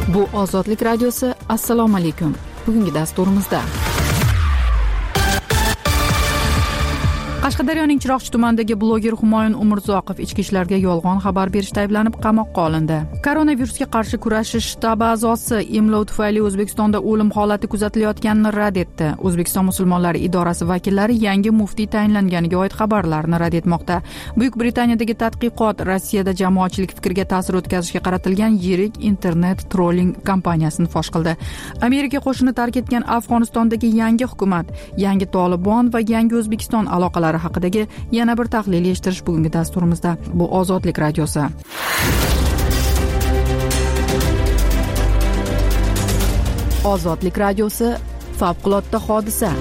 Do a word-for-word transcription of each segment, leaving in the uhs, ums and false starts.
Bu Ozodlik radiosi. Assalomu alaykum. Bugungi dasturimizda Qashqadaryoning Chiroqchi tumanidagi bloger Humoyun Umurzoqov ichki ishlarga yolg'on xabar berishda ayblanib qamoqqa olindi. Koronavirusga qarshi kurashish shtabi a'zosi emlov tufayli O'zbekistonda o'lim holati kuzatilayotganini rad etdi. O'zbekiston musulmonlari idorasi vakillari yangi muftiy tayinlanganiga oid xabarlarni rad etmoqda. Buyuk Britaniyadagi tadqiqot Rossiyada jamoatchilik fikriga ta'sir o'tkazishga qaratilgan yirik internet trolling kompaniyasini fosh qildi. Amerika qo'shini tark etgan Afg'onistondagi yangi hukumat, yangi Tolibon va yangi O'zbekiston aloqalari haqidagi yana bir tahlil eshittirish bugungi dasturimizda. Bu Ozodlik radiosi. Ozodlik radiosi favqulodda hodisa.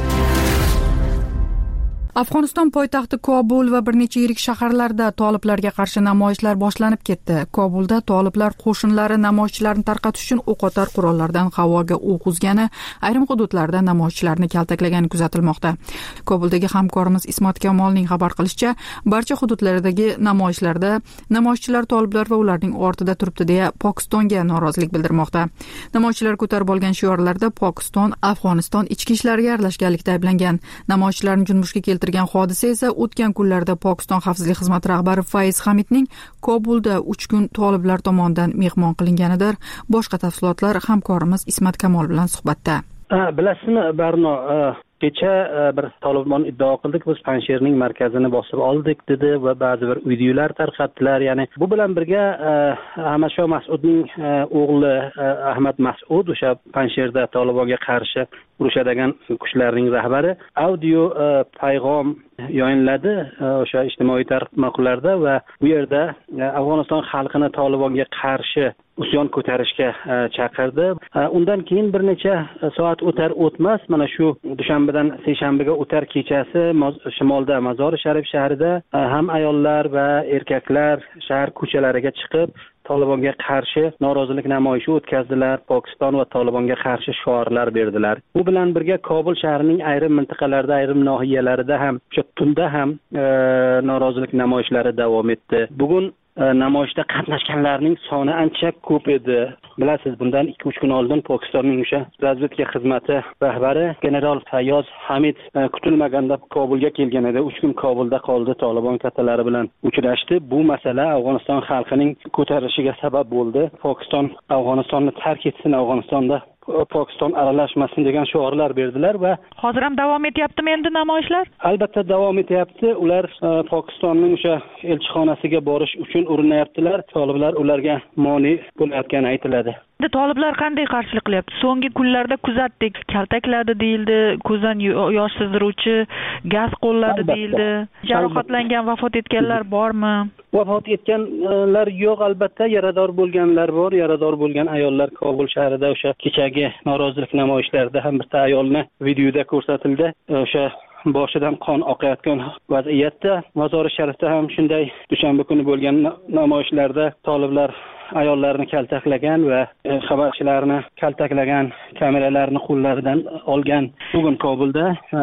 Afg'oniston poytaxti Kobul va bir necha yirik shaharlarda toliblarga qarshi namoyishlar boshlanib ketdi. Kobulda toliblar qo'shinlari namoyishchilarni tarqatish uchun o'qotar qurollardan havoga o'q uzgani, ayrim hududlarda namoyishchilarni kaltaklagani kuzatilmoqda. Kobuldagi hamkorimiz Ismat Kamolning xabar qilishicha, barcha hududlardagi namoyishlarda namoyishchilar toliblar va ularning ortida turibdi deya Pokistonga norozilik bildirmoqda. Namoyishchilar ko'tarib olgan shiorlarda Pokiston Afg'oniston ichki ishlariga aralashganlikda ayblangan. Namoyishchilarni junbushga keltirgan hodisa esa o'tgan kunlarda Pokiston xavfsizlik xizmati rahbari Faiz Hamidning Kobulda uch kun toliblar tomonidan mehmon qilinganidir. Boshqa tafsilotlar hamkorimiz Ismat Kamol bilan suhbatda. Bilasizmi, Barno, kecha bir Tolibon iddao qildik, biz Panjshirning markazini bosib oldik dedi va ba'zi bir videolar tarqatdilar. Ya'ni bu bilan birga Ahmad Shoh Mas'udning o'g'li Ahmad Mas'ud o'sha Panjshirda Tolibonga qarshi urushadigan kuchlarning rahbari audio payg'am yo'nladi o'sha ijtimoiy tarmoqlarda va bu yerda Afg'oniston xalqini Tolibonga qarshi usyon ko'tarishga chaqirdi. Undan keyin bir necha soat o'tar o'tmas mana shu dushanbadan seshanbaga o'tar kechasi shimolda Mazori Sharif shahrida ham ayollar va erkaklar shahar ko'chalariga chiqib Tolibonga qarshi norozilik namoyishi o'tkazdilar. Pokiston va Tolibonga qarshi shiorlar berdilar. Bu bilan birga Kobul shahrining ayrim mintaqalarida, ayrim nohiyalarida ham o'sha tunda ham e, norozilik namoyishlari davom etdi. Bugun namoyishda qatnashganlarning soni ancha ko'p edi. Bilasiz, bundan ikki uch kun oldin Pokistonning o'sha razvedka xizmati rahbari general Fayoz Hamid kutilmaganda Kobulga kelgan edi. uch kun Kobulda qoldi, Tolibon kattalari bilan uchrashdi. Bu masala Afg'oniston xalqining ko'tarilishiga sabab bo'ldi. Pokiston Afg'onistonni tark etsin, Afg'onistonda Pokiston aralashmasin degan shiorlar berdilar va hozir ham davom etyaptimi endi namoyishlar? Albatta davom etyapti. Ular Pokistonning o'sha elchixonasiga borish uchun urinayaptilar. Toliblar ularga moni bo'layotgani aytiladi. Toliblar qanday qarshilik qilyapti? So'nggi kunlarda kuzatdik, kaltakladi deyildi, ko'zdan yosh sizdiruvchi gaz qo'lladi deyildi. Jarohatlangan, vafot etganlar bormi? Vafot etganlar yo'q, albatta yarador bo'lganlar bor. Yarador bo'lgan ayollar Kobul shahrida o'sha kechagi norozilik namoyishlarida ham bitta ayolni videoda ko'rsatildi. O'sha boshidan qon oqayotgan vaziyatda. Mazori Sharifda ham shunday dushanba kuni bo'lgan namoyishlarda toliblar ayollarni kaltaklagan va xabarchilarni kaltaklagan, kameralarni qo'llaridan olgan. Bugun Kobulda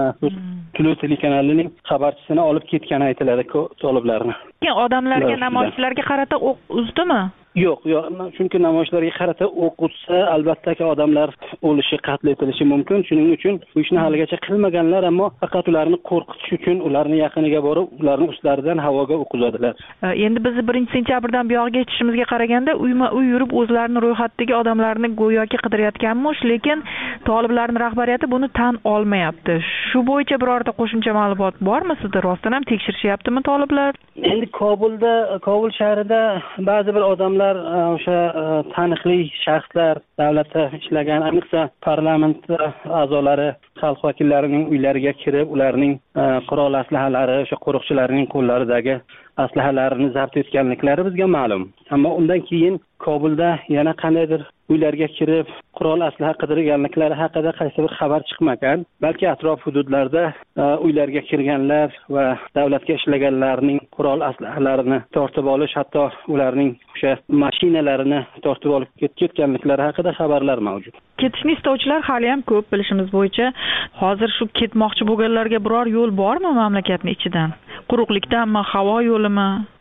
Tulu telekanalining xabarchisini olib ketgani aytiladi toliblarni. Odamlarga, namoyishchilarga qarata o'q uzdimi? Yo'q, yo'q. Chunki namoyishlarga qarata o'q uzsa, albatta odamlar o'lishi, qatl etilishi mumkin. Shuning uchun bu ishni haligacha qilmaganlar, ammo faqat ularni qo'rqitish uchun ularning yaqiniga borib, ularning ustlaridan havoga o'q uzadilar. Endi biz birinchi sentyabrdan buyog'iga yetishimizga qaraganda uyma-uy yurib o'zlarini ro'yxatdagi odamlarni go'yoki qidirayotganmish, lekin toliblarning rahbariyati buni tan olmayapti. Shu bo'yicha birorta qo'shimcha ma'lumot bormi sizda? Rostdan ham tekshirishyaptimi toliblar? Endi Kobulda, Kobul shahrida ba'zi bir odamlar o'sha taniqli shaxslar, davlatda ishlagan, ayniqsa parlament a'zolari, xalq vakillarining uylariga kirib, ularning qurol aslahalari, o'sha qo'riqchilarning qo'llaridagi aslahalarini zabt etganliklari bizga ma'lum. Ammo undan keyin Kobulda yana qandaydir uylarga kirib qurol aslaha qidirganliklari haqida qaysi bir xabar chiqmagan. Balki atrof hududlarda uylarga kirganlar va davlatga ishlaganlarning qurol aslahalarini tortib olish, hatto ularning o'sha mashinalarini tortib olib ketganliklari haqida xabarlar mavjud. Ketishni istovchilar hali ham ko'p bilishimiz bo'yicha. Hozir shu ketmoqchi bo'lganlarga biror yo'l bormi mamlakatning ichidan? Quruqlikdanmi, havo yo'limi?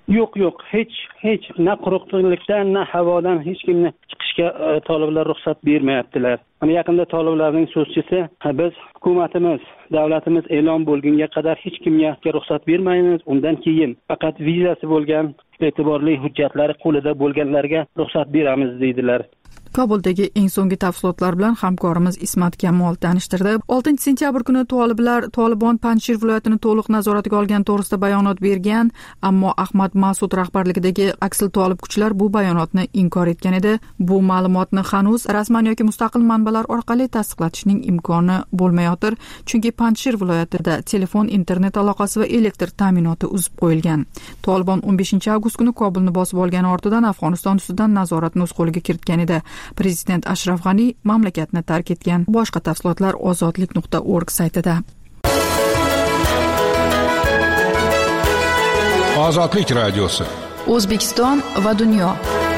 Yo'q, yo'q, hech hech na quruqlikdan, na havodan hech kimni chiqishga e, toliblar ruxsat bermayaptilar. Mana yaqinda toliblarning so'zchisi, biz hukumatimiz, davlatimiz e'lon bo'lgunga qadar hech kimga ruxsat bermaymiz. Undan keyin faqat vizasi bo'lgan, e'tiborli hujjatlari qo'lida bo'lganlarga ruxsat beramiz deydilar. Kobuldagi eng so'nggi tafsilotlar bilan hamkorimiz Ismat Kamol tanishtirdi. oltinchi sentyabr kuni toliblar Tolibon Panjshir viloyatini to'liq nazoratiga olgan to'g'risida bayonot bergan, ammo Ahmad Mas'ud rahbarligidagi aksil tolib kuchlar bu bayonotni inkor etgan edi. Bu ma'lumotni hanuz rasman yoki mustaqil manbalar orqali tasdiqlatishning imkoni bo'lmayotir, chunki Panjshir viloyatida telefon, internet aloqasi va elektr ta'minoti uzib qo'yilgan. Tolibon o'n beshinchi avgust kuni Kobulni bosib olgani ortidan Afg'oniston ustidan nazoratni o'z qo'liga kiritgan edi. Prezident Ashraf G'ani mamlakatni tark etgan. Boshqa tafsilotlar ozodlik nuqta org saytida. Ozodlik radiosi. O'zbekiston va dunyo.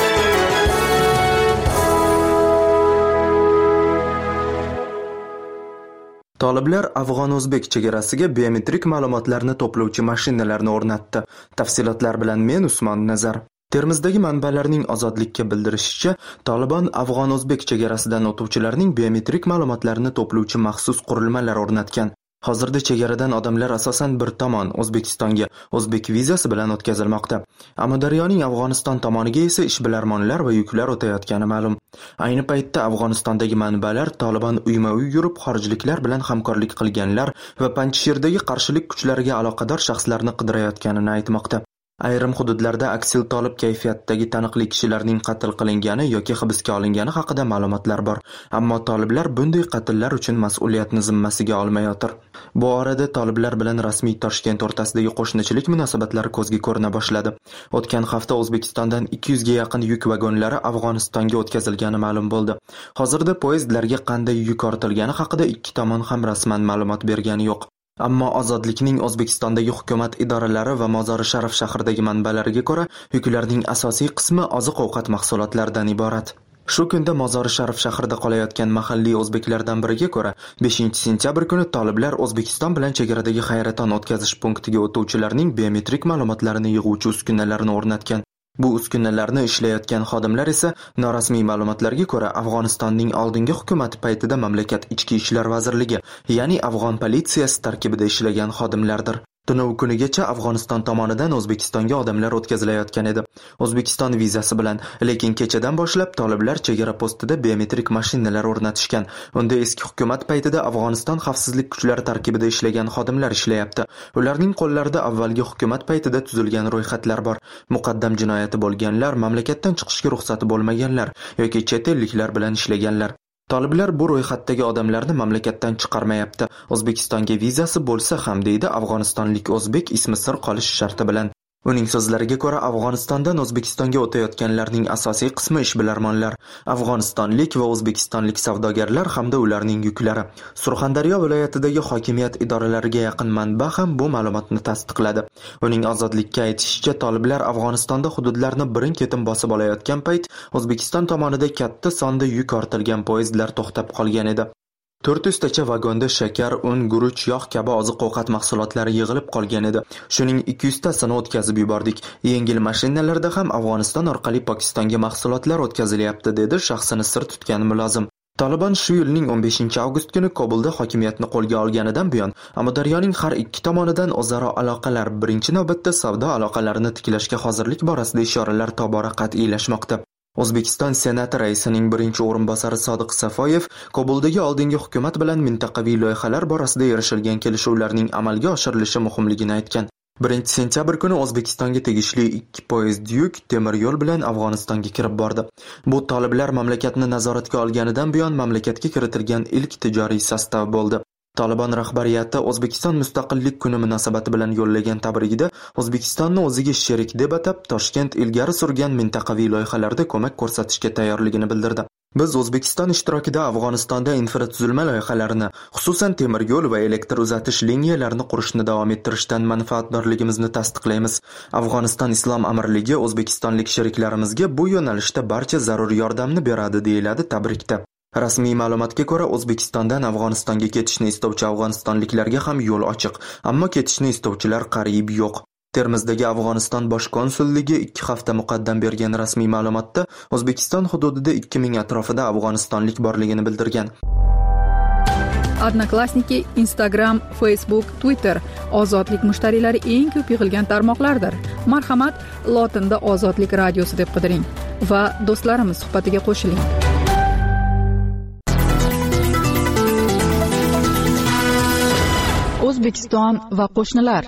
Toliblar Afg'on-o'zbek chegarasiga biometrik ma'lumotlarni to'plovchi mashinalarni o'rnatdi. Tafsilotlar bilan men Usmon Nazar. Termizdagi manbalarning Ozodlikka bildirishicha, Tolibon Afg'on-o'zbek chegarasidan o'tuvchilarning biometrik ma'lumotlarini to'plovchi maxsus qurilmalar o'rnatgan. Hozirda chegaradan odamlar asosan bir tomon O'zbekistonga o'zbek vizasi bilan o'tkazilmoqda. Amudaryoning Afg'oniston tomoniga esa ishbilarmonlar va yuklar o'tayotgani ma'lum. Ayni paytda Afg'onistondagi manbalar Tolibon uyma-uy yurib xorijliklar bilan hamkorlik qilganlar va Panjshirdagi qarshilik kuchlariga aloqador shaxslarni qidirayotganini aytmoqda. Ayrim hududlarda aksil tolib kayfiyatdagi taniqli kishilarning qatl qilingani yoki hibsga olingani haqida ma'lumotlar bor, ammo toliblar bunday qatllar uchun mas'uliyatni zimmasiga olmayotir. Bu orada toliblar bilan rasmiy Toshkent o'rtasidagi qo'shnichilik munosabatlari ko'zga ko'rina boshladi. O'tgan hafta O'zbekistondan ikki yuzga yaqin yuk vagonlari Afg'onistonga o'tkazilgani ma'lum bo'ldi. Hozirda poyezdlarga qanday yuk ortilgani haqida ikki tomon ham rasman ma'lumot bergani yo'q. Ammo Ozodlikning O'zbekistondagi hukumat idoralari va Mozori Sharif shahridagi manbalariga ko'ra, yuklarning asosiy qismi oziq-ovqat mahsulotlaridan iborat. Shu kunda Mozori Sharif shahrida qolayotgan mahalliy o'zbeklardan biriga ko'ra, beshinchi sentyabr kuni toliblar O'zbekiston bilan chegaradagi hayraton o'tkazish punktiga o'tuvchilarning biometrik ma'lumotlarini yig'uvchi uskunalarni o'rnatgan. Bu uskunalarni ishlayotgan xodimlar esa norasmiy ma'lumotlarga ko'ra Afg'onistonning oldingi hukumati paytida mamlakat ichki ishlar vazirligi, ya'ni Afg'on politsiyasi tarkibida ishlagan xodimlardir. Tunov kunigacha Afg'oniston tomonidan O'zbekistonga odamlar o'tkazilayotgan edi. O'zbekiston vizasi bilan, lekin kechadan boshlab toliblar chegara postida biometrik mashinalar o'rnatishgan. Unda eski hukumat paytida Afg'oniston xavfsizlik kuchlari tarkibida ishlagan xodimlar ishlayapti. Ularning qo'llarida avvalgi hukumat paytida tuzilgan ro'yxatlar bor. Muqaddam jinoyati bo'lganlar, mamlakatdan chiqishga ruxsati bo'lmaganlar yoki chet elliklar bilan ishlaganlar. Toliblar bu ro'yxatdagi odamlarni mamlakatdan chiqarmayapti. O'zbekistonga vizasi bo'lsa ham deydi afg'onistonlik o'zbek ismi sir qolish sharti bilan. Uning so'zlariga ko'ra, Afg'onistondan O'zbekistonga o'tayotganlarning asosiy qismi ishbilarmonlar, afg'onistonlik va o'zbekistonlik savdogarlar hamda ularning yuklari. Surxondaryo viloyatidagi hokimiyat idoralariga yaqin manba ham bu ma'lumotni tasdiqladi. Uning Ozodlikka aytishicha, toliblar Afg'onistonda hududlarni birin-ketin bosib olayotgan payt O'zbekiston tomonida katta sonda yuk ortilgan poyezdlar to'xtab qolgan edi. to'rt yuz tacha vagonda shakar, un, guruch, yog' kabi oziq-ovqat mahsulotlari yig'ilib qolgan edi. Shuning ikki yuz tasini o'tkazib yubordik. Yengil mashinalarda ham Afg'oniston orqali Pokistonga mahsulotlar o'tkazilyapti, dedi shaxsini sir tutgan mulozim. Tolibon shu yilning o'n beshinchi avgust kuni Kobulda hokimiyatni qo'lga olganidan buyon Amudaryoning har ikki tomonidan o'zaro aloqalar, birinchi navbatda savdo aloqalarini tiklashga hozirlik borasida ishoralar tobora qat'iylashmoqda. O'zbekiston Senati raisining birinchi o'rinbosari Sodiq Safoyev Kobuldagi oldingi hukumat bilan mintaqaviy loyihalar borasida erishilgan kelishuvlarning amalga oshirilishi muhimligini aytgan. birinchi sentyabr kuni O'zbekistonga tegishli ikki poyezd yuk temir yo'l bilan Afg'onistonga kirib bordi. Bu toliblar mamlakatni nazoratga olganidan buyon mamlakatga kiritilgan ilk tijoriy sostav bo'ldi. Tolibon rahbariyati O'zbekiston Mustaqillik kuni munosabati bilan yo'llagan tabrigida O'zbekistonni o'ziga sherik deb atab, Toshkent ilgari surgan mintaqaviy loyihalarda ko'mak ko'rsatishga tayyorligini bildirdi. Biz O'zbekiston ishtirokida Afg'onistonda infratuzilma loyihalarini, xususan temir yo'l va elektr uzatish liniyalarini qurishni davom ettirishdan manfaatdorligimizni tasdiqlaymiz. Afg'oniston Islom Amirligi o'zbekistonlik sheriklarimizga bu yo'nalishda barcha zarur yordamni beradi, deyiladi tabrikda. Rasmiy ma'lumotga ko'ra, O'zbekistondan Afg'onistonga ketishni istovchi afg'onistonliklarga ham yo'l ochiq, ammo ketishni istovchilar qariyb yo'q. Termizdagi Afg'oniston bosh konsulligi ikki hafta muqaddam bergan rasmiy ma'lumotda O'zbekiston hududida ikki ming atrofida afg'onistonlik borligini bildirgan. Odnoklassniki, Instagram, Facebook, Twitter ozodlik mushtariylari eng ko'p yig'ilgan tarmoqlardir. Marhamat, lotinda Ozodlik radiosi deb qidiring va do'stlarimiz suhbatiga qo'shiling. O'zbekiston va qo'shnilar.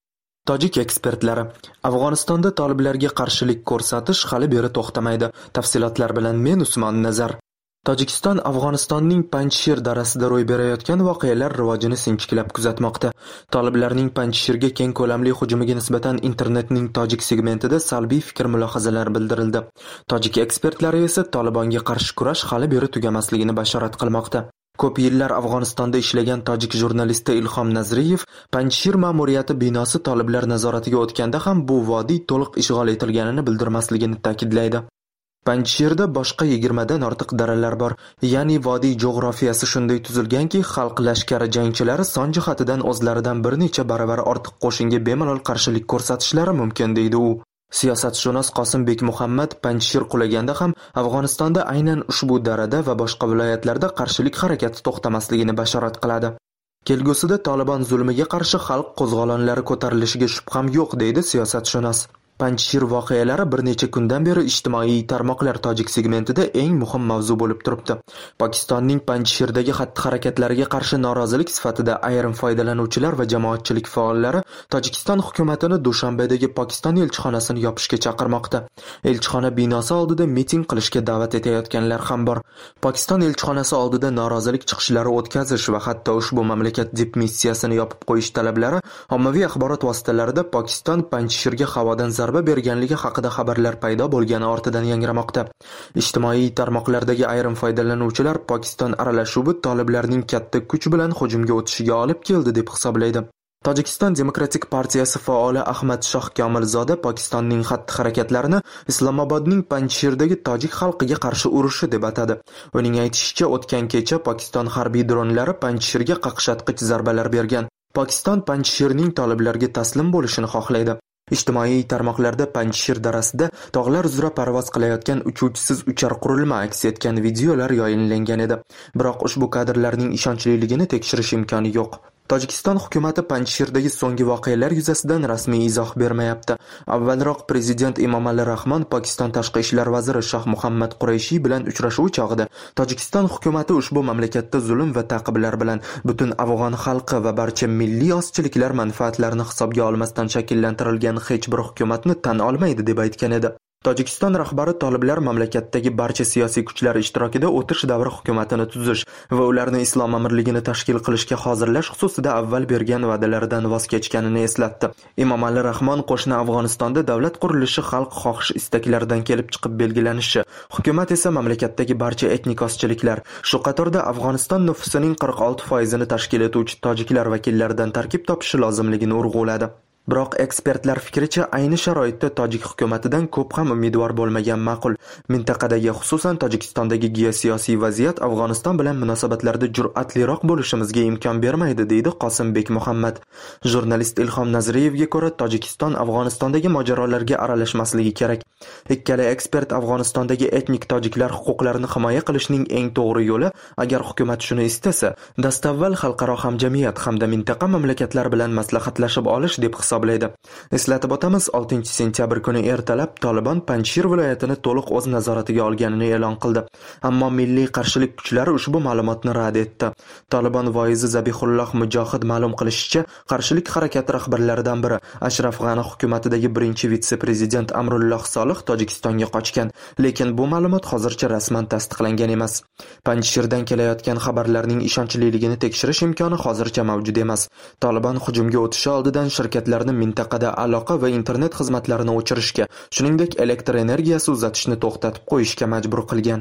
Tojik ekspertlari: Afg'onistonda toliblarga qarshilik ko'rsatish hali beri to'xtamaydi. Tafsilotlar bilan men Usmon Nazar. Tojikiston Afg'onistonning Panjshir darasida ro'y berayotgan voqealar rivojini sinchiklab kuzatmoqda. Toliblarning Panjshirga keng ko'lamli hujumiga nisbatan internetning tojik segmentida salbiy fikr-mulohazalar bildirildi. Tojik ekspertlari esa Tolibonga qarshi kurash hali beri tugamasligini bashorat qilmoqda. Ko'p yillar Afg'onistonda ishlagan tojik jurnalisti Ilhom Nazriyev Panjshir ma'muriyati binosi toliblar nazoratiga o'tganda ham bu vodiy to'liq ishg'ol etilganini bildirmasligini ta'kidlaydi. Panjshirda boshqa yigirmadan ortiq daralar bor, ya'ni vodiy jo'g'rafiyasi shunday tuzilganki, xalq lashkari jangchilari son jihatidan o'zlaridan bir necha baravar ortiq qo'shinga bemalol qarshilik ko'rsatishlari mumkin, deydi u. Siyosatshunos Qosimbek Muhammad Panjshir qulaganda ham Afg'onistonda aynan ushbu darada va boshqa viloyatlarda qarshilik harakati to'xtamasligini bashorat qiladi. Kelgusida Tolibon zulmiga qarshi xalq qo'zg'olonlari ko'tarilishiga shubham yo'q, deydi siyosatshunos. Panjshir voqealari bir necha kundan beri ijtimoiy tarmoqlar tojik segmentida eng muhim mavzu bo'lib turibdi. Pokistonning Panjshirdagi xatti-harakatlariga qarshi norozilik sifatida ayrim foydalanuvchilar va jamoatchilik faollari Tojikiston hukumatini Dushanbedagi Pokiston elchixonasini yopishga chaqirmoqda. Elchixona binosi oldida miting qilishga da'vat etayotganlar ham bor. Pokiston elchixonasi oldida norozilik chiqishlari o'tkazish va hatto ushbu mamlakat dipmissiyasini yopib qo'yish talablari ommaviy axborot vositalarida Pokiston Panjshirga havodan zarba berganligi haqida xabarlar paydo bo'lgani ortidan yangramoqda. Ijtimoiy tarmoqlardagi ayrim foydalanuvchilar Pokiston aralashuvi toliblarning katta kuch bilan hujumga o'tishiga olib keldi deb hisoblaydi. Tojikiston Demokratik partiyasi faoli Ahmad Shoh Komilzoda Pokistonning xatti-harakatlarini Islomobodning Panjshirdagi tojik xalqiga qarshi urushi deb atadi. Uning aytishicha, o'tgan kecha Pokiston harbiy dronlari Panjshirga qaqshatqich zarbalar bergan. Pokiston Panjshirning toliblarga taslim bo'lishini xohlaydi. Ijtimoiy tarmoqlarda Panjshir darasida tog'lar uzra parvoz qilayotgan uchuvchisiz uchar qurilma aks etgan videolar yoyinlangan edi. Biroq ushbu kadrlarning ishonchliligini tekshirish imkoni yo'q. Tojikiston hukumati Panjshirdagi so'nggi voqealar yuzasidan rasmiy izoh bermayapti. Avvalroq prezident Emomali Rahmon Pokiston tashqi ishlar vaziri Shoh Muhammad Qurayshiy bilan uchrashuv chog'ida Tojikiston hukumati ushbu mamlakatda zulm va ta'qiblar bilan butun afg'on xalqi va barcha milliy ozchiliklar manfaatlarini hisobga olmasdan shakllantirilgan hech bir hukumatni tan olmaydi deb aytgan edi. Tojikiston rahbari toliblar mamlakatdagi barcha siyosiy kuchlar ishtirokida o'tish davri hukumatini tuzish va ularni islom amirligini tashkil qilishga hozirlash xususida avval bergan va'dalaridan voz kechganini eslatdi. Emomali Rahmon qo'shni Afg'onistonda davlat qurilishi xalq xohish istaklaridan kelib chiqib belgilanishi, hukumat esa mamlakatdagi barcha etnik ozchiliklar, shu qatorda Afg'oniston nufusining qirq olti foizini tashkil etuvchi tojiklar vakillaridan tarkib topishi lozimligini urg'uladi. Biroq ekspertlar fikricha, ayni sharoitda tojik hukumatidan ko'p ham umidvor bo'lmagan ma'qul. Mintaqadagi, xususan Tojikistondagi geosiyosiy vaziyat Afg'oniston bilan munosabatlarda jur'atliroq bo'lishimizga imkon bermaydi, deydi Qosimbek Muhammad. Jurnalist Ilhom Nazriyevga ko'ra, Tojikiston Afg'onistondagi mojarolarga aralashmasligi kerak. Ikkala ekspert Afg'onistondagi etnik tojiklar huquqlarini himoya qilishning eng to'g'ri yo'li, agar hukumat shuni istasa, dastavval xalqaro hamjamiyat hamda mintaqa mamlakatlar bilan maslahatlashib olish deb hisoblaydi. Eslatib o'tamiz, oltinchi sentyabr kuni ertalab Tolibon Panjshir viloyatini to'liq o'z nazoratiga olganini e'lon qildi. Ammo milliy qarshilik kuchlari ushbu ma'lumotni rad etdi. Tolibon voizi Zabihulloh Mujohid ma'lum qilishicha, qarshilik harakati rahbarlaridan biri Ashraf G'ani hukumatidagi birinchi vitse-prezident Amrulloh Solih Tojikistonga qochgan, lekin bu ma'lumot hozircha rasman tasdiqlangan emas. Panjshirdan kelayotgan xabarlarning ishonchliligini tekshirish imkoni hozircha mavjud emas. Tolibon hujumga o'tishi oldidan shirkatlarni mintaqada aloqa va internet xizmatlarini o'chirishga, shuningdek elektr energiyasi uzatishni to'xtatib qo'yishga majbur qilgan.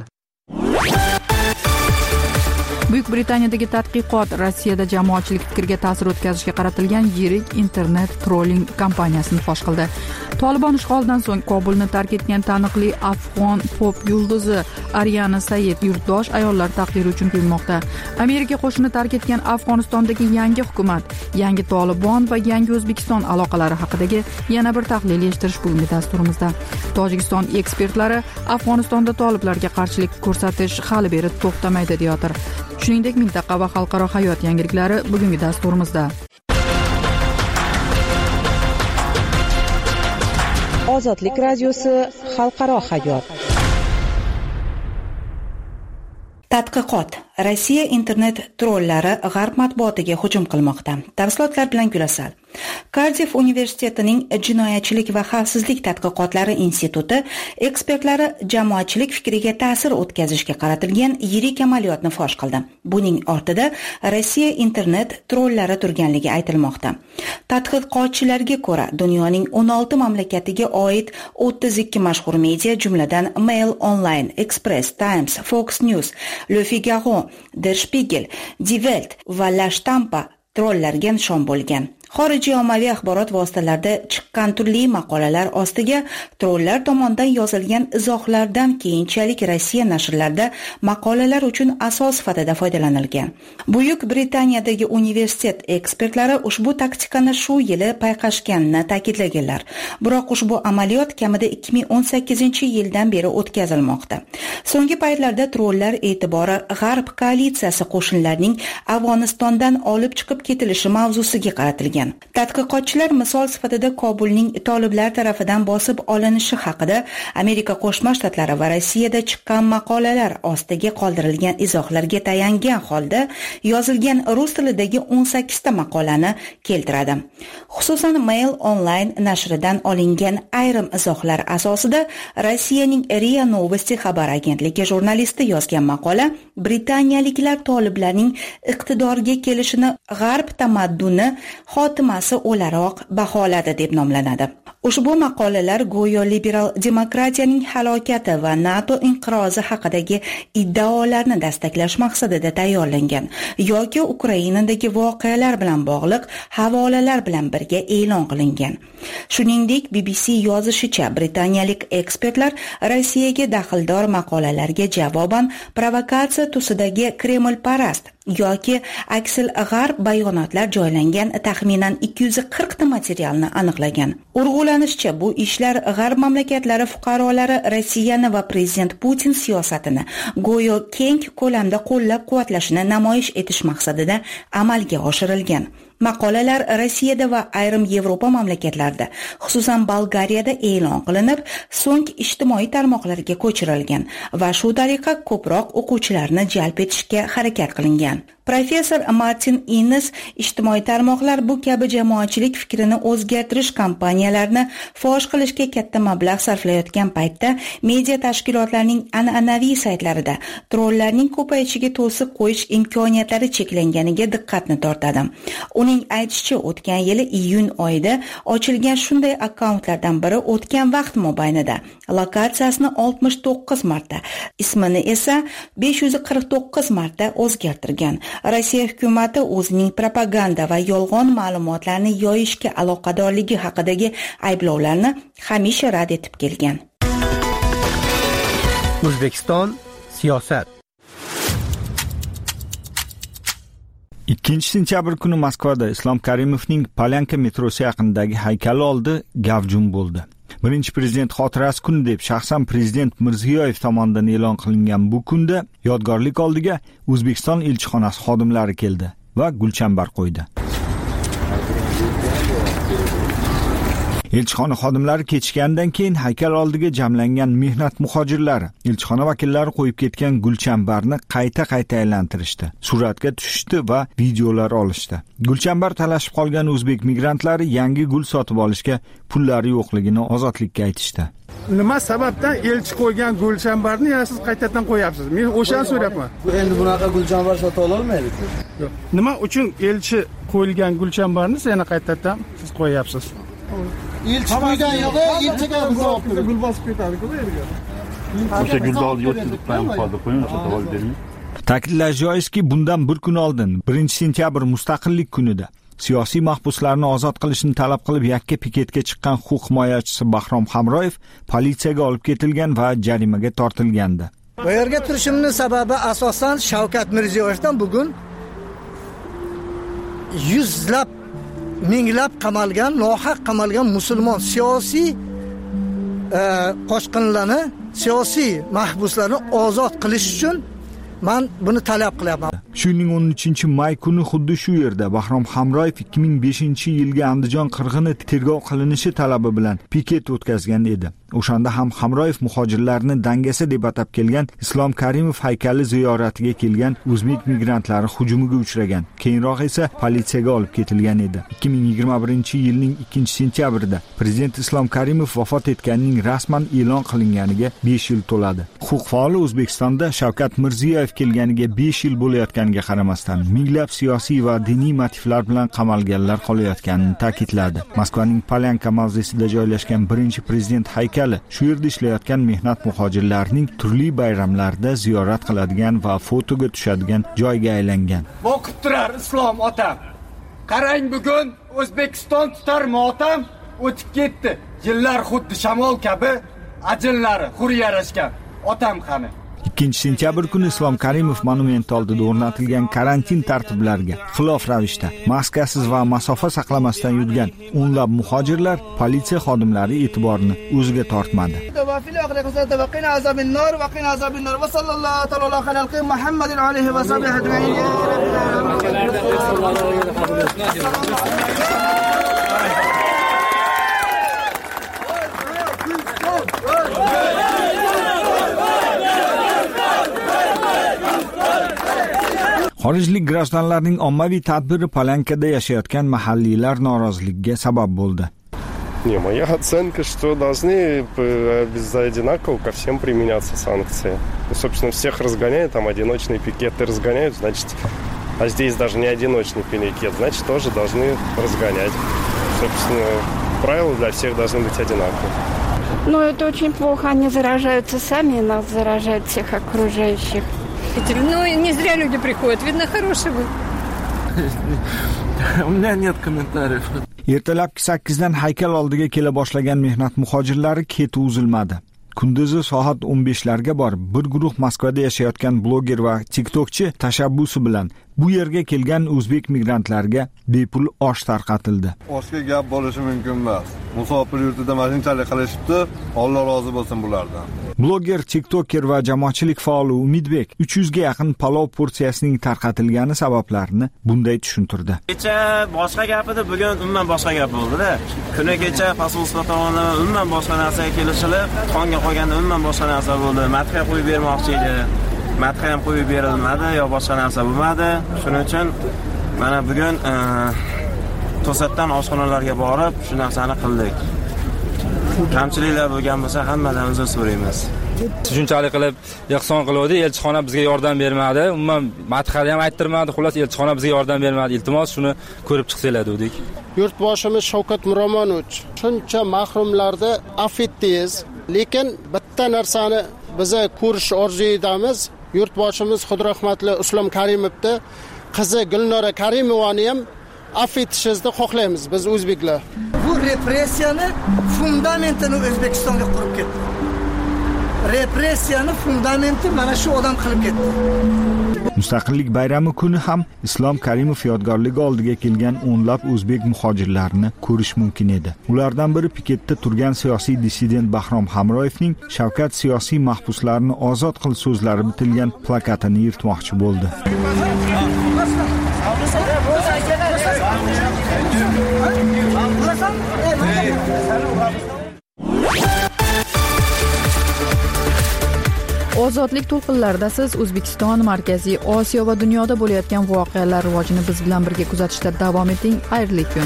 Buyuk Britaniyadagi tadqiqot Rossiyada jamoatchilik fikriga ta'sir o'tkazishga qaratilgan yirik internet trolling kompaniyasini fosh qildi. Tolibon ishg'olidan so'ng Kobulni tark etgan taniqli afg'on pop yulduzi Ariana Said yurtdosh ayollar taqdiri uchun kuymoqda. Amerika qo'shinni tark etgan Afg'onistondagi yangi hukumat, yangi Tolibon va yangi O'zbekiston aloqalari haqidagi yana bir tahlil eshittirish bugungi dasturimizda. Tojikiston ekspertlari Afg'onistonda toliblarga qarshilik ko'rsatish hali beri to'xtamaydi deyotir. Shuningdek, mintaqa va xalqaro hayot yangiliklari bugungi dasturimizda. Ozodlik radiosi xalqaro hayot. Tadqiqot: Rossiya internet trollari g'arb matbuotiga hujum qilmoqda. Tafsilotlar bilan Gulasal. Cardiff universitetining Jinoyatchilik va xavfsizlik tadqiqotlari instituti ekspertlari jamoatchilik fikriga ta'sir o'tkazishga qaratilgan yirik amaliyotni fosh qildi. Buning ortida Rossiya internet trollari turganligi aytilmoqda. Tadqiqotchilarga ko'ra, dunyoning o'n olti mamlakatiga oid o'ttiz ikki mashhur media, jumladan Mail Online, Express, Times, Fox News, Le Figaro, Der Spiegel, Die Welt va La Stampa trollarga nishon bo'lgan. Xorijiy ommaviy axborot vositalarida chiqqan turli maqolalar ostiga trollar tomonidan yozilgan izohlardan keyinchalik Rossiya nashrlarida maqolalar uchun asos sifatida foydalanilgan. Buyuk Britaniyadagi universitet ekspertlari ushbu taktikani shu yili payqashganini ta'kidlaganlar. Biroq ushbu amaliyot kamida ikki ming o'n sakkizinchi yildan beri o'tkazilmoqda. So'nggi paytlarda trollar e'tibori G'arb koalitsiyasi qo'shinlarining Afg'onistondan olib chiqib ketilishi mavzusiga qaratilgan. Tadqiqotchilar misol sifatida Kobulning toliblar tarafidan bosib olinishi haqida Amerika Qo'shma Shtatlari va Rossiyada chiqqan maqolalar ostiga qoldirilgan izohlarga tayangan holda yozilgan rus tilidagi o'n sakkizta maqolani keltiradi. Xususan, Mail Online nashridan olingan ayrim izohlar asosida Rossiyaning RIA Novosti xabar agentligi jurnalisti yozgan maqola Britaniyaliklar toliblarning iqtidorga kelishini g'arb tamadduni xotimasi o'laroq baholadi deb nomlanadi. Ushbu maqolalar go'yo liberal demokratiyaning halokati va NATO inqirozi haqidagi iddaolarni dastaklash maqsadida tayyorlangan yoki Ukrainadagi voqealar bilan bog'liq havolalar bilan birga e'lon qilingan. Shuningdek, B B C yozishicha, britaniyalik ekspertlar Rossiyaga daxldor maqolalarga javoban provokatsiya tusidagi Kreml parast yoki aksil g'arb bayonotlar joylangan taxminan ikki yuz qirqta materialni aniqlagan. Urg'ulanishicha, bu ishlar g'arb mamlakatlari fuqarolari Rossiyani va prezident Putin siyosatini go'yo keng ko'lamda qo'llab-quvvatlashini namoyish etish maqsadida amalga oshirilgan. Maqolalar Rossiyada va ayrim Yevropa mamlakatlarida, xususan Bolgariyada e'lon qilinib, so'ng ijtimoiy tarmoqlarga ko'chirilgan va shu tariqa ko'proq o'quvchilarni jalb etishga harakat qilingan. Professor Martin Innes ijtimoiy tarmoqlar bu kabi jamoatchilik fikrini o'zgartirish kampaniyalarini fosh qilishga katta mablag' sarflayotgan paytda media tashkilotlarining an'anaviy saytlarida trollarning ko'payishiga to'siq qo'yish imkoniyatlari cheklanganiga diqqatni tortadi. Uning aytishicha, o'tgan yili iyun oyida ochilgan shunday akkauntlardan biri o'tgan vaqt mobaynida lokatsiyasini oltmish to'qqiz marta, ismini esa besh yuz qirq to'qqiz marta o'zgartirgan. Rossiya hukumati o'zining propaganda va yolg'on ma'lumotlarni yoyishga aloqadorligi haqidagi ayblovlarni hamisha rad etib kelgan. O'zbekiston siyosat. ikkinchi sentyabr kuni Moskvada Islom Karimovning Polyanka metrosi yaqinidagi haykali oldi gavjum bo'ldi. Birinchi prezident xotirasi kuni deb shaxsan prezident Mirziyoyev tomonidan e'lon qilingan bu kunda yodgorlik oldiga O'zbekiston elchixonasi xodimlari keldi va gulchambar qo'ydi. Elchixona xodimlari ketishgandan keyin haykal oldiga jamlangan mehnat muhojirlari elchixona vakillari qo'yib ketgan gulchambarni qayta-qayta aylantirishdi. Suratga tushishdi va videolar olishdi. Gulchambar talashib qolgan o'zbek migrantlari yangi gul sotib olishga pullari yo'qligini Ozodlikka aytishdi. Nima sababdan elchi qo'ygan gulchambarni yana siz qaytadan qo'yapsiz? Men o'shani so'rayapman. Endi bunaqa gulchambar sota ololmaydik. Yo'q. Nima uchun elchi qo'yilgan gulchambarni yana qaytadan siz qo'yapsiz? Elchi qo'ygan yo'q, elchiga gul bosib ketadi-ku bu yerga. O'sha gulni oldi yo'tib qo'yib qoldi, qo'ying sotib olib bermang. Ta'kidlash joizki, bundan bir kun oldin, birinchi sentyabr mustaqillik kunida siyosiy mahbuslarni ozod qilishni talab qilib yakka piketga chiqqan huquq himoyachisi Bahrom Hamroyev politsiyaga olib ketilgan va jarimaga tortilgandi. Bu yerga turishimning sababi asosan Shavkat Mirziyoyevdan bugun yuzlab, minglab qamalgan, nohaq qamalgan musulmon siyosiy qochqinlarni, siyosiy mahbuslarni ozod qilish uchun men buni talab qilaman. Shuning o'n uchinchi may kuni xuddi shu yerda Bahrom Hamroyev ikki ming beshinchi yilgi Andijon qirg'ini tergov qilinishi talabi bilan piket o'tkazgan edi. O'shanda ham Hamroyev muhojirlarni dangasa deb atab kelgan Islom Karimov haykali ziyoratiga kelgan o'zbek migrantlari hujumiga uchragan. Keyinroq esa politsiyaga olib ketilgan edi. ikki ming yigirma birinchi yilning ikkinchi sentyabrida Prezident Islom Karimov vafot etganining rasman e'lon qilinganiga besh yil to'ladi. Huquq faoli O'zbekistonda Shavkat Mirziyoyev kelganiga besh yil bo'layotganiga qaramasdan minglab siyosiy va diniy motivlar bilan qamalganlar qolayotganini ta'kidladi. Moskvaning Polyanka mavzesida joylashgan birinchi prezident haykali shu yerda ishlayotgan mehnat muhojirlarining turli bayramlarda ziyorat qiladigan va fotoga tushadigan joyga aylangan. Boqib turar islom otam. Qarang, bugun O'zbekiston tutar motam o'tib ketdi. Yillar xuddi shamol kabi ajinlari xur yarashgan. Otam qani? ikkinchi sentyabr kuni Islom Karimov monumenti oldida o'rnatilgan karantin tartiblariga xilof ravishda maskasiz va masofa saqlamasdan yurgan o'nlab muhojirlar politsiya xodimlari e'tiborini o'ziga tortmadi. Xorijlik grajdanlarning ommaviy tadbiri Polyankada yashayotgan mahalliylar noroziligiga sabab bo'ldi. Не, моя оценка, что должны одинаково ко всем применяться санкции. Ну, собственно, всех разгоняют, там одиночные пикеты разгоняют, значит, а здесь даже не одиночный пикет, значит, тоже должны разгонять. Собственно, правила для всех должны быть одинаковые. Ну, это очень плохо, они заражаются сами, и нас заражают всех окружающих. Ну, не зря люди приходят, видно, хорошие вы. У меня нет комментариев. Ertalabki sakkizdan haykal oldiga kela boshlagan mehnat muhojirlari keti uzilmadi. Kunduzi soat o'n beshlarga borib, bir guruh Moskvada yashayotgan bloger va TikTokchi tashabbusi bilan bu yerga kelgan o'zbek migrantlarga bepul osh tarqatildi. Oshga gap bo'lishi mumkin emas. Musofir yurtida mashinchalik qilishibdi. Alloh rozi bo'lsin bulardan. Bloger, TikToker va jamoatchilik faoli Umidbek uch yuzga yaqin palov porsiyasining tarqatilgani sabablarini bunday tushuntirdi. Kecha boshqa gap edi, bugun umuman boshqa gap bo'ldi-da. Kuni kecha posolstvo tomonidan umuman boshqa narsaga kelishilib, qonga qolganda umuman boshqa narsa bo'ldi. Madhiya qo'yib bermoqchi edi. Madhiya ham qo'yib berilmadi, yo boshqa narsa bo'lmadi. Shuning uchun mana bugun to'satdan oshxonalarga borib shu narsani qildik. Kamchiliklar bo'lgan bo'lsa hammadan uzr so'raymiz. Shunchalik qilib ehson qildi, elchixona bizga yordam bermadi. Umuman madhiya ham ayttirmadi. Xullas elchixona bizga yordam bermadi. Iltimos shuni ko'rib chiqsanglar dedik. Yurtboshimiz Shavkat Miromonovich shuncha mahrumlarni afv etdingiz, lekin bitta narsani biza ko'rish orzu etamiz. Yurtboshimiz Xudrahmatli Islom Karimovni qizi Gulnora Karimovani ham afv etishingizni xohlaymiz biz o'zbeklar. Bu repressiyani fundamentini O'zbekistonga qurib ketdi. Repressiyani fundamenti mana shu odam qilib ketdi. Mustaqillik bayrami kuni ham Islom Karimov yodgorligi oldiga kelgan o'nlab o'zbek muhojirlarini ko'rish mumkin edi. Ulardan biri piketda turgan siyosiy dissident Bahrom Hamroyevning Shavkat siyosiy mahbuslarni ozod qil so'zlari bitilgan plakatini yirtmoqchi bo'ldi. Ozodlik to'lqinlarida siz O'zbekiston, Markaziy Osiyo va dunyoda bo'layotgan voqealar rivojini biz bilan birga kuzatishda davom eting. Xayrli kun.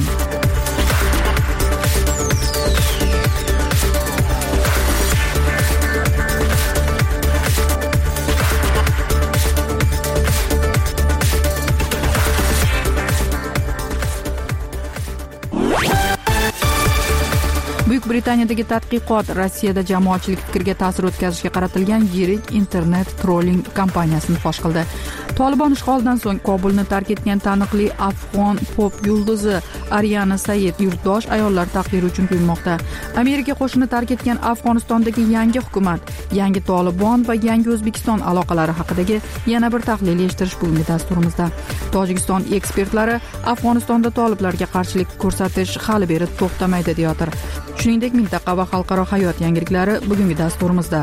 Buyuk Britaniya Britaniyadagi tadqiqot Rossiyada jamoatchilik fikriga ta'sir o'tkazishga qaratilgan yirik internet trolling kompaniyasini fosh qildi. Tolibon ishg'olidan so'ng Kobulni tark etgan taniqli afg'on pop yulduzi Ariana Said yurtdosh ayollar taqdiri uchun kuymoqda. Amerika qo'shinini tark etgan Afg'onistondagi yangi hukumat, yangi Tolibon va yangi O'zbekiston aloqalari haqidagi yana bir tahlil eshittirish bugungi dasturimizda. Tojikiston ekspertlari Afg'onistonda toliblarga qarshilik ko'rsatish hali beri to'xtamaydi deyotir. Shuningdek, mintaqa va xalqaro hayot yangiliklari bugungi dasturimizda.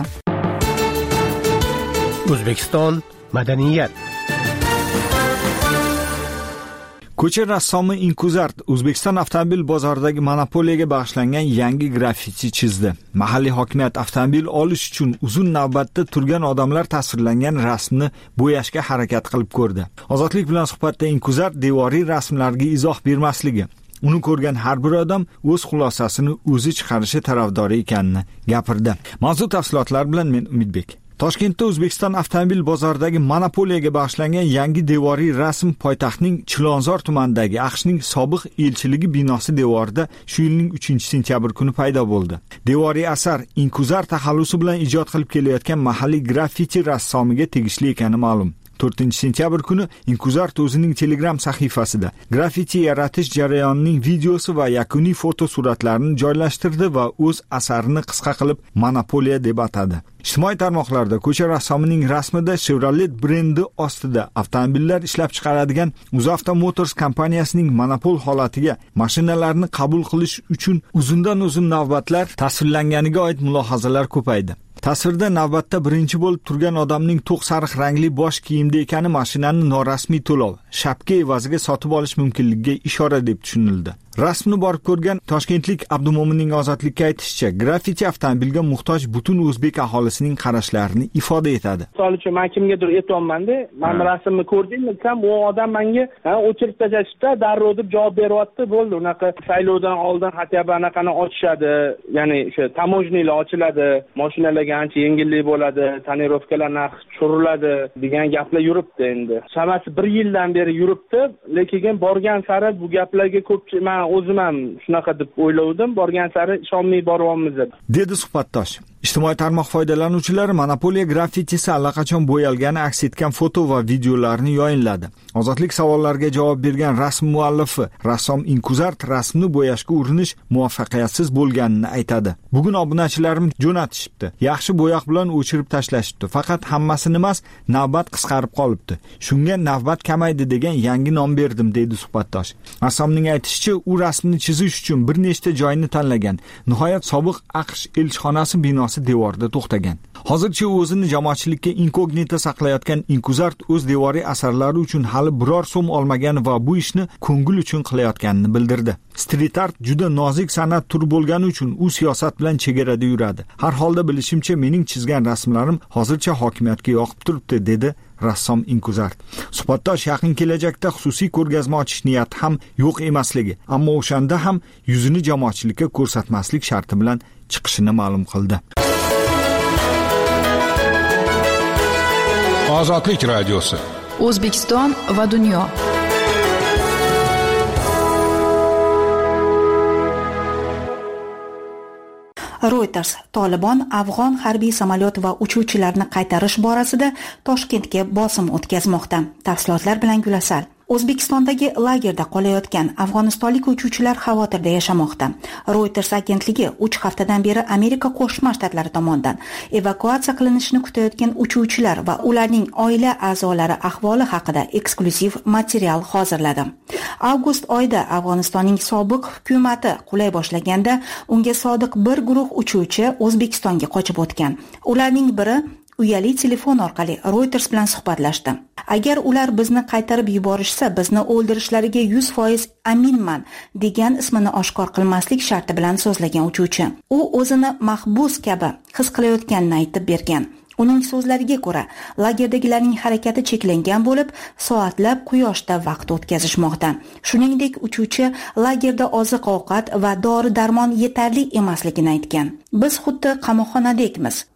O'zbekiston madaniyat. Ko'cha rassomi Inkuzart O'zbekiston avtomobil bozoridagi monopoliyaga bag'ishlangan yangi graffiti chizdi. Mahalliy hokimiyat avtomobil olish uchun uzun navbatda turgan odamlar tasvirlangan rasmni bo'yashga harakat qilib ko'rdi. Ozodlik bilan suhbatda Inkuzart devoriy rasmlarga izoh bermasligi, uni ko'rgan har bir odam o'z xulosasini o'zi chiqarishi tarafdori ekanini gapirdi. Mavzu tafsilotlar bilan men Umidbek. Toshkentda O'zbekiston avtomobil bozoridagi monopoliyaga bag'ishlangan yangi devoriy rasm poytaxtning Chilonzor tumanidagi AQShning sobiq elchiligi binosi devorida shu yilning uchinchi sentyabr kuni paydo bo'ldi. Devoriy asar Inkuzar taxallusi bilan ijod qilib kelayotgan mahalliy graffiti rassomiga tegishli ekani ma'lum. to'rtinchi sentyabr kuni Inkuzart o'zining Telegram sahifasida graffiti yaratish jarayonining videosi va yakuniy fotosuratlarini joylashtirdi va o'z asarini qisqa qilib monopoliya deb atadi. Ijtimoiy tarmoqlarda ko'cha rassomining rasmida Chevrolet brendi ostida avtomobillar ishlab chiqaradigan UzAuto Motors kompaniyasining monopol holatiga mashinalarni qabul qilish uchun uzundan uzun navbatlar tasvirlanganiga oid mulohazalar ko'paydi. Tasvirda navbatda birinchi bo'lib turgan odamning to'q sariq rangli bosh kiyimda ekani mashinani norasmiy to'lov, shapka evaziga sotib olish mumkinligiga ishora deb tushunildi. Rasmni borib ko'rgan toshkentlik Abdumo'minning Ozodlikka aytishicha, graffiti avtomobilga muhtoj butun o'zbek aholisining qarashlarini ifoda etadi. Misol uchun men kimgadir aytayapman-da, men rasmni ko'rdingmi desam, u odam menga o'chirib tashlashda darrov deb javob beryapti, bo'ldi. Unaqa saylovdan oldin hatto anaqani ochishadi, ya'ni o'sha tamojnilar ochiladi, mashinalarga ancha yengillik bo'ladi, tonirovkalar narxi tushiriladi degan gaplar yuribdi endi. Chamasi bir yildan beri yuribdi, lekin borgan sari bu gaplarga ko'pchilik o'zim ham shunaqa deb o'ylovdim, borgan sari ishonmay boryapmiz dedi suhbatdosh. Ijtimoiy tarmoq foydalanuvchilari monopoliya graffitisi allaqachon bo'yalgani aks etgan foto va videolarni yoyinladi. Ozodlik savollariga javob bergan rasm muallifi rassom Inkuzart rasmni bo'yashga urinish muvaffaqiyatsiz bo'lganini aytadi. Bugun obunachilarim jo'natishibdi. Yaxshi bo'yoq bilan o'chirib tashlashibdi. Faqat hammasini emas, navbat qisqarib qolibdi. Shunga navbat kamaydi degan yangi nom berdim dedi suhbatdosh. Rassomning aytishicha, u rasmni chizish uchun bir nechta joyni tanlagan. Nihoyat sobiq AQSh elchixonasi binosi devorda to'xtagan. Hozircha o'zini jamoatchilikka inkognito saqlayotgan Inkuzart o'z devoriy asarlari uchun hali biror so'm olmagan va bu ishni ko'ngil uchun qilayotganini bildirdi. Street art juda nozik san'at turi bo'lgani uchun u siyosat bilan chegarada yuradi. Har holda bilishimcha mening chizgan rasmlarim hozircha hokimiyatga yoqib turibdi, dedi rassom Inkuzart. Suhbatdosh yaqin kelajakda xususiy ko'rgazma ochish niyati ham yo'q emasligi, ammo o'shanda ham yuzini jamoatchilikka ko'rsatmaslik sharti bilan chiqishini ma'lum qildi. Ozodlik radiosi. O'zbekiston va dunyo. Reuters Tolibon afg'on harbiy samolyot va uchuvchilarni qaytarish borasida Toshkentga bosim o'tkazmoqda. Tafsilotlar bilan Gulasal. O'zbekistondagi lagerda qolayotgan afg'onistonlik uchuvchilar xavotirda yashamoqda. Reuters agentligi uch haftadan beri Amerika Qo'shma Shtatlari tomonidan evakuatsiya qilinishini kutayotgan uchuvchilar va ularning oila a'zolari ahvoli haqida eksklyuziv material hozirladi. Avgust oyida Afg'onistonning sobiq hukumati qulay boshlaganda unga sodiq bir guruh uchuvchi O'zbekistonga qochib o'tgan. Ularning biri uyali telefon orqali Reuters bilan suhbatlashdi. Agar ular bizni qaytarib yuborishsa, bizni o'ldirishlariga yuz foiz aminman degan ismini oshkor qilmaslik sharti bilan so'zlagan uchuvchi. U o'zini mahbus kabi his qilayotganini aytib bergan. Uning so'zlariga ko'ra, lagerdagilarning harakati cheklangan bo'lib, soatlab quyoshda vaqt o'tkazishmoqda. Shuningdek, uchuvchi lagerda oziq-ovqat va dori-darmon yetarli emasligini aytgan. Biz xuddi qamoqxonadekmiz.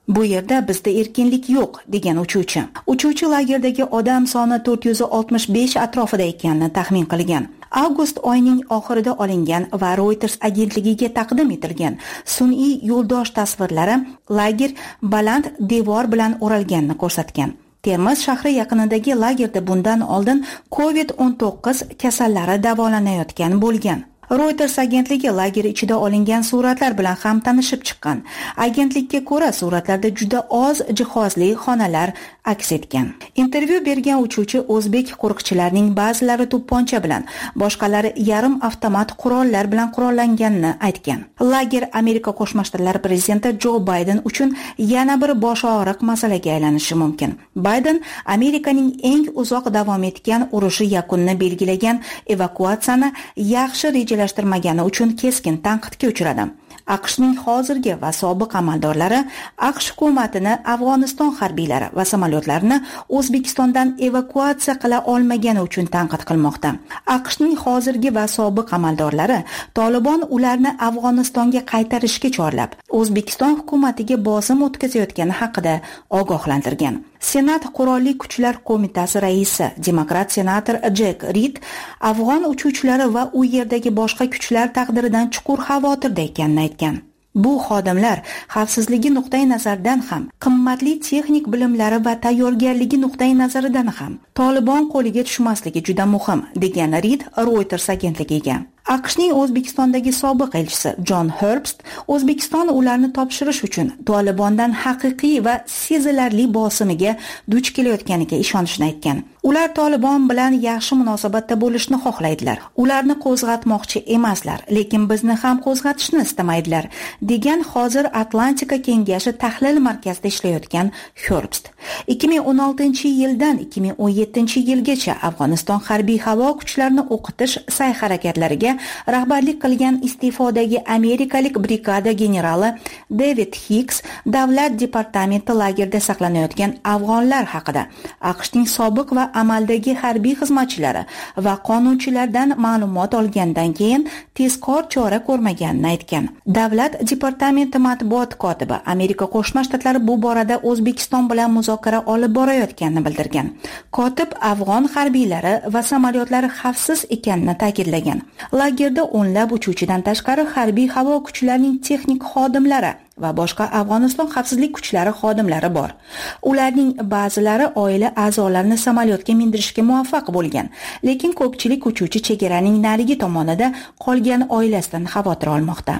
Bu yerda bizda erkinlik yo'q, degan uchuvchi. Uchuvchi lagerdagi odam soni to'rt yuz oltmish besh atrofida ekanini taxmin qilgan. Avgust oyining oxirida olingan va Reuters agentligiga taqdim etilgan sun'iy yo'ldosh tasvirlari lager baland devor bilan o'ralganini ko'rsatgan. Termiz shahri yaqinidagi lagerda bundan oldin kovid o'n to'qqiz kasallari davolanayotgan bo'lgan. Reuters agentligi lager ichida olingan suratlar bilan ham tanishib chiqqan. Agentlikka ko'ra, suratlarda juda oz jihozli xonalar aks etgan. Intervyu bergan uchuvchi o'zbek qo'riqchilarining ba'zilari to'pponcha bilan, boshqalari yarim avtomat qurollar bilan qurollanganini aytgan. Lager Amerika Qo'shma Shtatlari prezidenti Jo Bayden uchun yana bir bosh og'riq masalaga aylanishi mumkin. Bayden Amerikaning eng uzoq davom etgan urushi yakunini belgilagan evakuatsiyani yaxshi rejalashtirmagani uchun keskin tanqidga uchradi. AQShning hozirgi va sobiq amaldorlari AQSh hukumatini Afg'oniston harbiylari va samolyotlarini O'zbekistondan evakuatsiya qila olmagani uchun tanqid qilmoqda. AQShning hozirgi va sobiq amaldorlari Tolibon ularni Afg'onistonga qaytarishga chorlab, O'zbekiston hukumatiga bosim o'tkazayotgani haqida ogohlantirgan. Senat Qurolli Kuchlar qo'mitasi raisi, demokrat senator Jack Reed afg'on uchuvchilari va u yerdagi boshqa kuchlar taqdiridan chuqur xavotirda ekanini aytgan. Bu xodimlar xavfsizligi nuqtai nazaridan ham, qimmatli texnik bilimlari va tayyorgarligi nuqtai nazaridan ham Tolibon qo'liga tushmasligi juda muhim, degan Reed Reuters agentligiga. AQShning O'zbekistondagi sobiq elchisi John Herbst O'zbekiston ularni topshirish uchun Tolibondan haqiqiy va sezilarli bosimiga duch kelayotganiga ishonishni aytgan. Ular Tolibon bilan yaxshi munosabatda bo'lishni xohlaydilar. Ularni qo'zg'atmoqchi emaslar, lekin bizni ham qo'zg'atishni istamaydilar, degan hozir Atlantika kengashi tahlil markazida ishlayotgan Herbst. ikki ming o'n oltinchi yildan ikki ming o'n yettinchi yilgacha Afg'oniston harbiy havo kuchlarini o'qitish sa'y-harakatlariga rahbarlik qilgan iste'fodagi amerikalik brigada generali David Hicks davlat departamenti lagerda saqlanayotgan afg'onlar haqida AQShning sobiq va amaldagi harbiy xizmatchilari va qonunchilardan ma'lumot olgandan keyin tezkor chora ko'rmaganini aytgan. Davlat departamenti matbuot kotibi Amerika Qo'shma Shtatlari bu borada O'zbekiston bilan muzokara olib borayotganini bildirgan. Kotib afg'on harbiylari va samolyotlari xavfsiz ekanini ta'kidlagan. Lagerda o'nlab uchuvchidan tashqari harbiy havo kuchlarining texnik xodimlari va boshqa Afg'oniston xavfsizlik kuchlari xodimlari bor. Ularning ba'zilari oila a'zolarini samolyotga mindirishga muvaffaq bo'lgan, lekin ko'pchilik uchuvchi chegaraning narigi tomonida qolgan oilasidan xavotir olmoqda.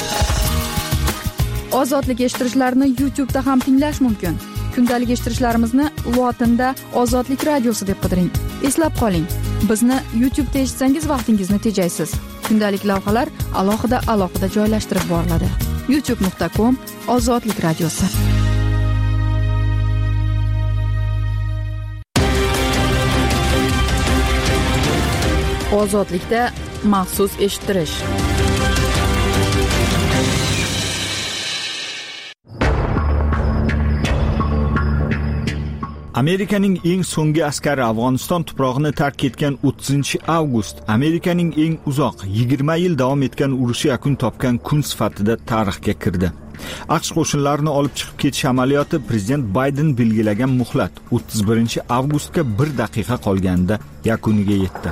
Ozodlik eshittirishlarni YouTube'da ham tinglash mumkin. Kundalik eshittirishlarimizni lotinda Ozodlik radiosi deb qidiring. Eslab qoling, bizni YouTube'da eshitsangiz vaqtingizni tejaysiz. Kundalik lavhalar alohida alohida joylashtirib boriladi. youtube nuqta com Ozodlik radiosi. Ozodlikda maxsus eshittirish. Amerikaning eng so'nggi askari Afg'oniston tuprog'ini tark etgan o'ttizinchi avgust Amerikaning eng uzoq yigirma yil davom etgan urushi yakun topgan kun sifatida tarixga kirdi. AQSh qo'shinlarini olib chiqib ketish amaliyoti prezident Bayden belgilagan muhlat o'ttiz birinchi avgustga bir daqiqa qolganda yakuniga yetdi.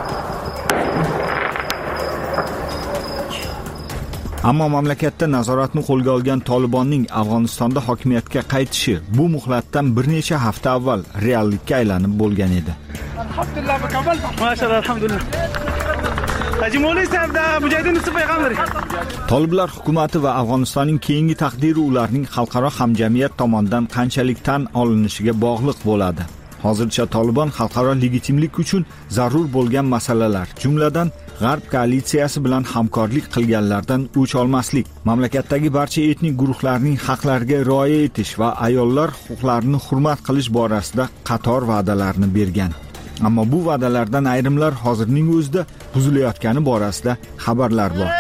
Ammo mamlakatda nazoratni qo'lga olgan Tolibonning Afg'onistonda hokimiyatga qaytishi bu muhlatdan bir necha hafta avval reallikka aylanib bo'lgan edi. Alhamdulillah, mukammal. Mashallah, alhamdulillah. Tajimoliy savda mujohidin payg'ambari. Toliblar hukumati va Afg'onistonning keyingi taqdiri ularning xalqaro hamjamiyat tomonidan qanchalik tan olinishiga bog'liq bo'ladi. Hozircha Tolibon xalqaro legitimlik uchun zarur bo'lgan masalalar, jumladan G'arb koalitsiyasi bilan hamkorlik qilganlardan o'ch olmaslik, mamlakatdagi barcha etnik guruhlarning haqlariga rioya etish va ayollar huquqlarini hurmat qilish borasida qator va'dalarni bergan. Ammo bu va'dalardan ayrimlar hozirning o'zida buzilayotgani borasida xabarlar bor.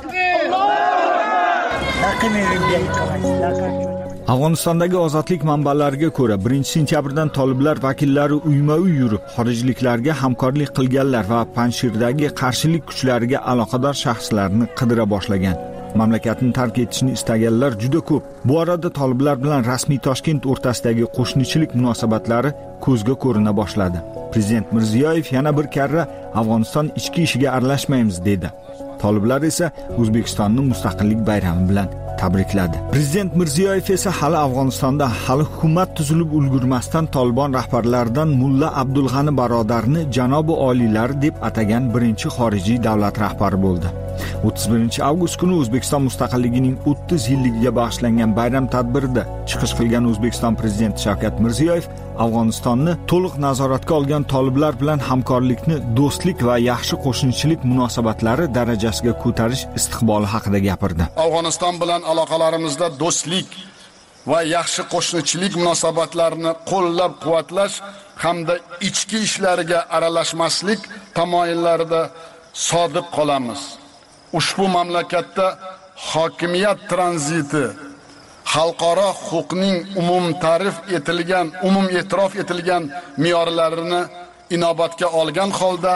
Afg'onistondagi ozodlik manbalariga ko'ra, birinchi sentyabrdan Toliblar vakillari uyma-uy yurib, xorijliklarga hamkorlik qilganlar va Panshirdagi qarshilik kuchlariga aloqador shaxslarni qidira boshlagan. Mamlakatni tark etishni istaganlar juda ko'p. Bu orada toliblar bilan rasmiy Toshkent o'rtasidagi qo'shnichilik munosabatlari ko'zga ko'rina boshladi. Prezident Mirziyoyev yana bir karra Afg'oniston ichki ishiga aralashmaymiz dedi. Toliblar esa O'zbekistonni mustaqillik bayrami bilan tabrikladi. Prezident Mirziyoyev esa hali Afg'onistonda hali hukumat tuzilib ulgurmasdan Tolibon rahbarlaridan Mulla Abdulg'ani barodarni janobi oliylar deb atagan birinchi xorijiy davlat rahbari bo'ldi. o'ttiz birinchi avgust kuni O'zbekiston mustaqilligining o'ttiz yilligiga bag'ishlangan bayram tadbirida chiqish qilgan O'zbekiston prezidenti Shavkat Mirziyoyev Afg'onistonni to'liq nazoratga olgan toliblar bilan hamkorlikni do'stlik va yaxshi qo'shnichilik munosabatlari darajasiga ko'tarish istiqboli haqida gapirdi. Afg'oniston bilan aloqalarimizda do'stlik va yaxshi qo'shnichilik munosabatlarini qo'llab-quvvatlash hamda ichki ishlariga aralashmaslik tamoyillarida sodiq qolamiz. Ushbu mamlakatda hokimiyat tranziti xalqaro huquqning umum ta'rif etilgan, umum e'tirof etilgan me'yorlarini inobatga olgan holda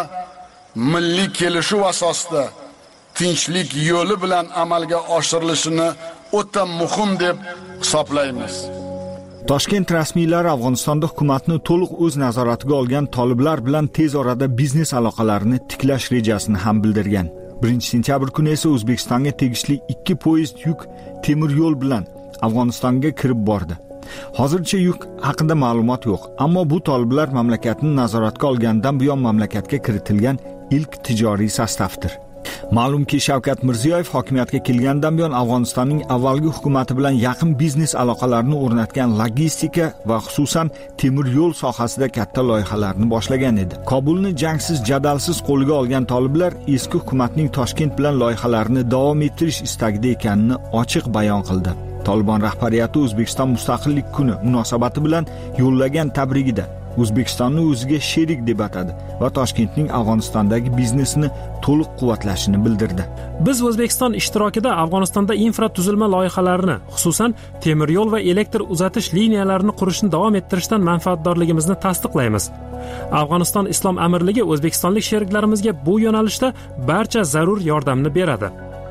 milliy kelishuv asosida tinchlik yo'li bilan amalga oshirilishini o'ta muhim deb hisoblaymiz. Toshkent rasmiylari Afg'onistonda hukumatni to'liq o'z nazoratiga olgan toliblar bilan tez orada biznes aloqalarini tiklash rejasini ham bildirgan. birinchi sentyabr kuni esa O'zbekistonga tegishli ikki poyezd yuk temir yo'l bilan Afg'onistonga kirib bordi. Hozircha yuk haqida ma'lumot yo'q, ammo bu toliblar mamlakatni nazoratga olgandan buyon mamlakatga kiritilgan ilk tijoriy sostavdir. Ma'lumki, Shavkat Mirziyoyev hokimiyatga kelgandan buyon Afg'onistonning avvalgi hukumati bilan yaqin biznes aloqalarini o'rnatgan logistika va xususan temir yo'l sohasida katta loyihalarni boshlagan edi. Kobulni jangsiz jadalsiz qo'lga olgan toliblar eski hukumatning Toshkent bilan loyihalarini davom ettirish istagida ekanini ochiq bayon qildi. Tolibon rahbariyati O'zbekiston mustaqillik kuni munosabati bilan yo'llagan tabrigida O'zbekistonni o'ziga sherik deb atadi va Toshkentning Afg'onistondagi biznesini to'liq quvvatlashini bildirdi. Biz O'zbekiston ishtirokida Afg'onistonda infratuzilma loyihalarini, xususan temir yo'l va elektr uzatish liniyalarini qurishni davom ettirishdan manfaatdorligimizni tasdiqlaymiz. Afg'oniston Islom Amirligi o'zbekistonlik sheriklarimizga bu yo'nalishda barcha zarur yordamni beradi.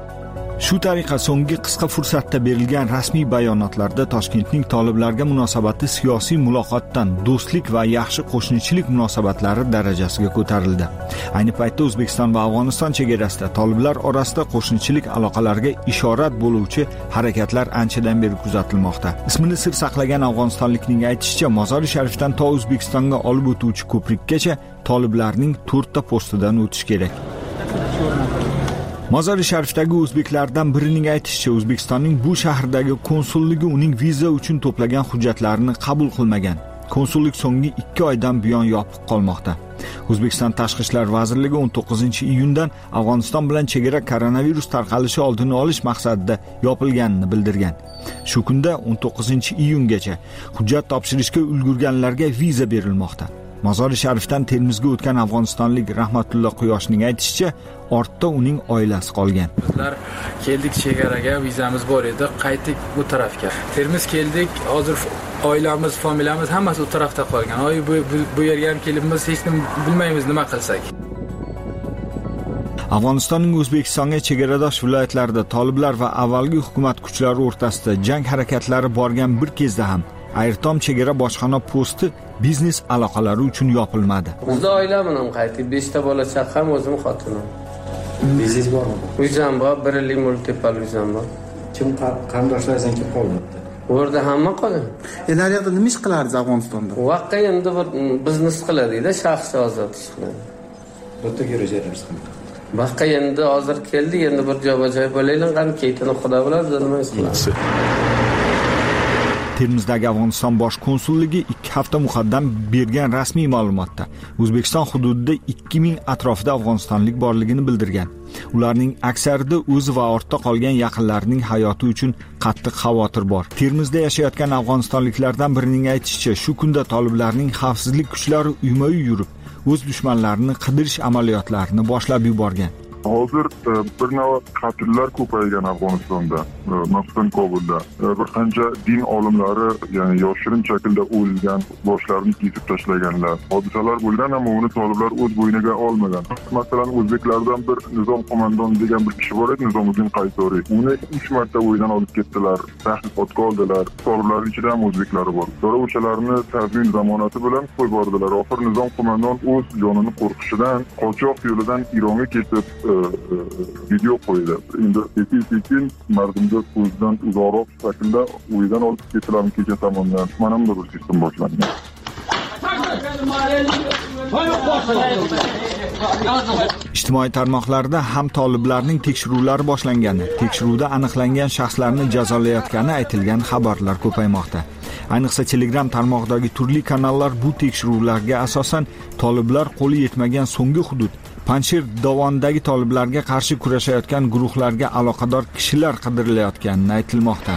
Shu tariqa so'nggi qisqa fursatda berilgan rasmiy bayonotlarda Toshkentning toliblarga munosabati siyosiy muloqotdan do'stlik va yaxshi qo'shnichilik munosabatlari darajasiga ko'tarildi. Ayni paytda O'zbekiston va Afg'oniston chegarasida toliblar orasida qo'shnichilik aloqalariga ishorat bo'luvchi harakatlar anchadan beri kuzatilmoqda. Ismini sir saqlagan afg'onistonlikning aytishicha, Mozori Sharifdan to O'zbekistonga olib o'tuvchi ko'prikkacha toliblarning to'rtta postidan o'tish kerak. Mozori Sharifdagi o'zbeklardan birining aytishicha, O'zbekistonning bu shahardagi konsulligi uning viza uchun to'plagan hujjatlarini qabul qilmagan. Konsullik so'nggi ikki oydan buyon yopiq qolmoqda. O'zbekiston Tashqi ishlar vazirligi o'n to'qqizinchi iyundan Afg'oniston bilan chegara koronavirus tarqalishi oldini olish maqsadida yopilganini bildirgan. Shu kunda o'n to'qqizinchi iyungacha hujjat topshirishga ulgurganlarga viza berilmoqda. Mozori Sharifdan Termizga o'tgan afg'onistonlik Rahmatulloh Quyoshning aytishicha, ortda uning oilasi qolgan. Bizlar keldik chegaraga, vizamiz bor edi, qaytdik bu tarafga. Termiz keldik, hozir oilamiz, familiyamiz hammasi u tarafda qolgan. Oy bu, bu, bu yerga ham kelibmiz, hech nima bilmaymiz nima qilsak. Afg'onistonning O'zbekistonga chegaradosh viloyatlarida toliblar va avvalgi hukumat kuchlari o'rtasida jang harakatlari borgan bir kezda ham Ayrton chegara bojxona posti biznes aloqalari uchun yopilmadi. Bizda oila bilan qaytib beshta bola chaqam, o'zim xotinim. Bizingiz bormi? Vizam bor, bir yillik multipal vizam bor. Kim qarindoshlaringiz kelib qolmoqda? O'rda hamma qolgan. Endi u yerda nima ish qilardingiz Afg'onistonda? Vaqqa endi bir biznes qiladi-da, shaxsiy ozod ish qiladi. Bu yerga rejalarsiz qanaqa? Vaqqa endi hozir keldi, endi bir joy-joy bo'laylik, qani ketini xudo biladi, nima ish qiladi. Termizdagi Afg'oniston bosh konsulligi ikki hafta muqaddam bergan rasmiy ma'lumotda O'zbekiston hududida ikki ming atrofida afg'onistonlik borligini bildirgan. Ularning aksarida o'zi va ortda qolgan yaqinlarining hayoti uchun qattiq xavotir bor. Termizda yashayotgan afg'onistonliklardan birining aytishicha, shu kunda toliblarning xavfsizlik kuchlari uyma-uy yurib, o'z dushmanlarini qidirish amaliyotlarini boshlab yuborgan. Hozir bir navbat qatllar ko'paygan Afg'onistonda, masalan Kobulda. Bir qancha din olimlari, ya'ni yoshirin shaklda o'lgan, boshlarini kesib tashlaganlar. Hodisalar bo'lgan, ammo uni toliblar o'z bo'yniga olmagan. Masalan, o'zbeklardan bir Nizom qo'mondon degan bir kishi bor edi, Nizomiddin Qaysoriy. Uni uch marta o'ydan olib ketdilar, tahqiqotga oldilar. Toliblarning ichida ham o'zbeklari bor. Sonra o'shalarni tazmin zamonati bilan qo'yib bordilar. Oxir Nizom qo'mondon o'z jonini qo'rqishidan qochoq yo'lidan Ironga ketib video qo'ydi. Endi sekin-sekin mardumga ko'zdan uzoqroq shaklda o'ydan olib ketilgan kecha tomonidan mana bunday bir sistem boshlangan. Ijtimoiy tarmoqlarda ham toliblarning tekshiruvlari boshlangani, tekshiruvda aniqlangan shaxslarni jazolayotgani aytilgan xabarlar ko'paymoqda. Ayniqsa Telegram tarmog'idagi turli kanallar bu tekshiruvlarga asosan toliblar qo'li yetmagan so'nggi hudud, Panjshir dovonidagi toliblarga qarshi kurashayotgan guruhlarga aloqador kishilar qidirilayotganini aytilmoqda.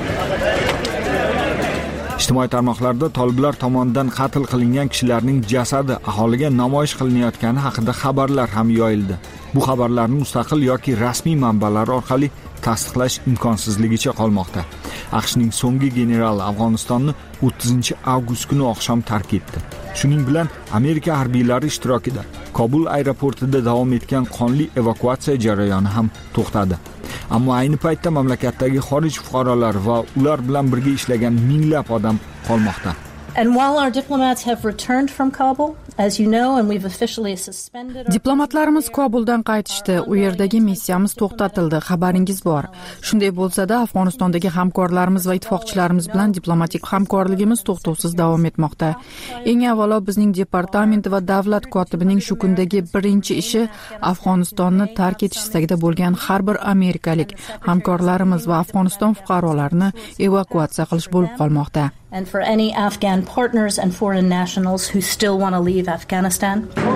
Ijtimoiy tarmoqlarda toliblar tomonidan qatl qilingan kishilarning jasadi aholiga namoyish qilinayotgani haqida xabarlar ham yoyildi. Bu xabarlarni mustaqil yoki rasmiy manbalar orqali tasdiqlash imkonsizligicha qolmoqda. AQShning so'nggi generali Afg'onistonni o'ttizinchi avgust kuni oqshom tark etdi. Shuning bilan Amerika harbiylari ishtirokida Kobul aeroportida davom etgan qonli evakuatsiya jarayoni ham to'xtadi. Ammo ayni paytda mamlakatdagi xorij fuqarolari va ular bilan birga ishlagan minglab odam qolmoqda. And while our diplomats have returned from Kabul, as you know, and we've officially suspended our... Diplomatlarimiz Kobuldan qaytishdi. U yerdagi missiyamiz to'xtatildi. Xabaringiz bor. Shunday bo'lsa-da, Afg'onistondagi hamkorlarimiz va ittifoqchilarimiz bilan diplomatik hamkorligimiz to'xtovsiz davom etmoqda. Eng avvalo bizning departament va davlat kotibining shu kundagi birinchi ishi Afg'onistonni tark etish istagida bo'lgan har bir amerikalik hamkorlarimiz va Afg'oniston fuqarolarini evakuatsiya qilish bo'lib qolmoqda. And for any Afghan partners and foreign nationals who still want to leave Afghanistan.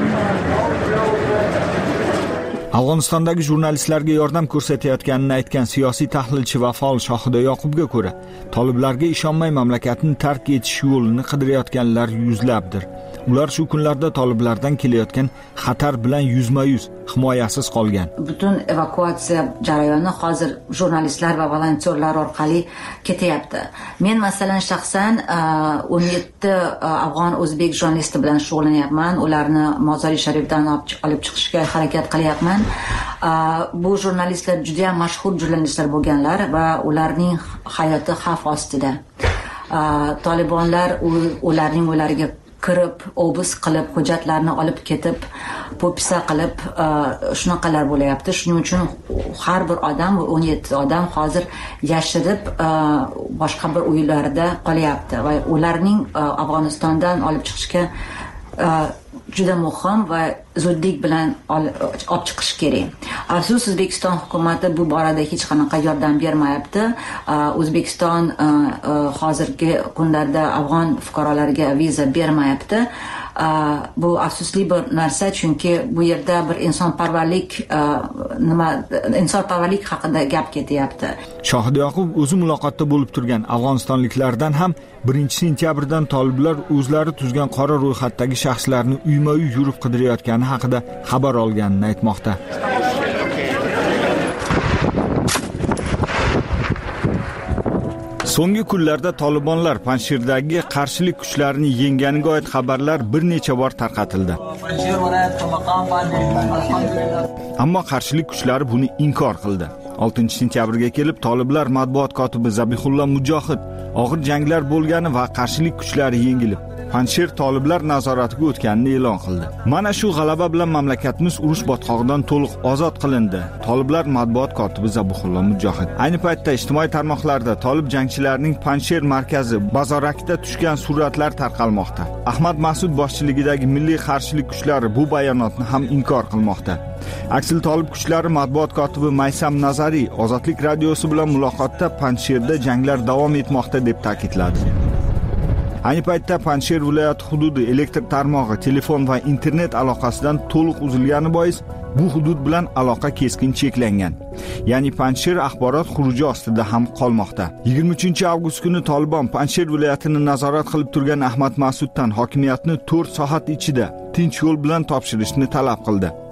Afg'onistondagi jurnalistlarga yordam ko'rsatayotganini aytgan siyosiy tahlilchi va faol Shohida Yoqubga ko'ra, toliblarga ishonmay mamlakatni tark etish yo'lini qidirayotganlar yuzlabdir. Ular shu kunlarda toliblardan kelayotgan xatar bilan yuzma-yuz, himoyasiz qolgan. Butun evakuatsiya jarayoni hozir jurnalistlar va volontyorlar orqali ketyapti. Men masalan shaxsan o'n yetti afg'on o'zbek jurnalisti bilan shug'ullanyapman. Ularni Mozori Sharifdan olib chiqishga harakat qilyapman. Bu jurnalistlar juda ham mashhur jurnalistlar bo'lganlar va ularning hayoti xavf ostida. Tolibonlar ularning uylariga kirib, obis qilib, hujjatlarni olib ketib, popisa qilib, shunaqalar bo'layapti. Shuning uchun har bir odam, o'n yetti odam hozir yashirib boshqa bir uylarda qolyapti va ularning Afg'onistondan olib chiqishga juda muhim va zudlik bilan olib chiqish kerak. Afsus, O'zbekiston hukumati bu borada hech qanaqa yordam bermayapti. O'zbekiston hozirgi kunlarda afg'on fuqarolariga viza bermayapti. Bu afsusli bir narsa, chunki bu yerda bir insonparvarlik nima insonparvarlik haqida gap ketyapti. Shohida Yoqub o'zi muloqotda bo'lib turgan afg'onistonliklardan ham birinchi sentyabrdan toliblar o'zlari tuzgan qora ro'yxatdagi shaxslarni uyma-uy yurib qidirayotgani haqida xabar olganini aytmoqda. So'nggi kunlarda Tolibonlar Panjshirdagi qarshilik kuchlarini yenganiga oid xabarlar bir necha bor tarqatildi. Ammo qarshilik kuchlari buni inkor qildi. oltinchi sentyabrga kelib Toliblar matbuot kotibi Zabihullo Mujohid og'ir janglar bo'lgani va qarshilik kuchlari yengilib, Panjshir toliblar nazoratiga o'tganini e'lon qildi. Mana shu g'alaba bilan mamlakatimiz urush botqog'idan to'liq ozod qilindi. Toliblar matbuot kotibi Zabihullo Mujohid. Ayni paytda ijtimoiy tarmoqlarda tolib jangchilarining Panjshir markazi Bazorakda tushgan suratlar tarqalmoqda. Ahmad Mas'ud boshchiligidagi milliy qarshilik kuchlari bu bayonotni ham inkor qilmoqda. Aksil tolib kuchlari matbuot kotibi Maysam Nazariy Ozodlik radiosi bilan muloqotda Panjshirda janglar davom etmoqda deb ta'kidladi. Ayni paytda Panjshir viloyati hududi elektr tarmog'i, telefon va internet aloqasidan to'liq uzilgani bois bu hudud bilan aloqa keskin cheklangan. Ya'ni Panjshir axborot xuruji ostida ham qolmoqda. yigirma uchinchi avgust kuni Tolibon Panjshir viloyatini nazorat qilib turgan Ahmad Mas'uddan hokimiyatni to'rt soat ichida tinch yo'l bilan topshirishni talab qildi.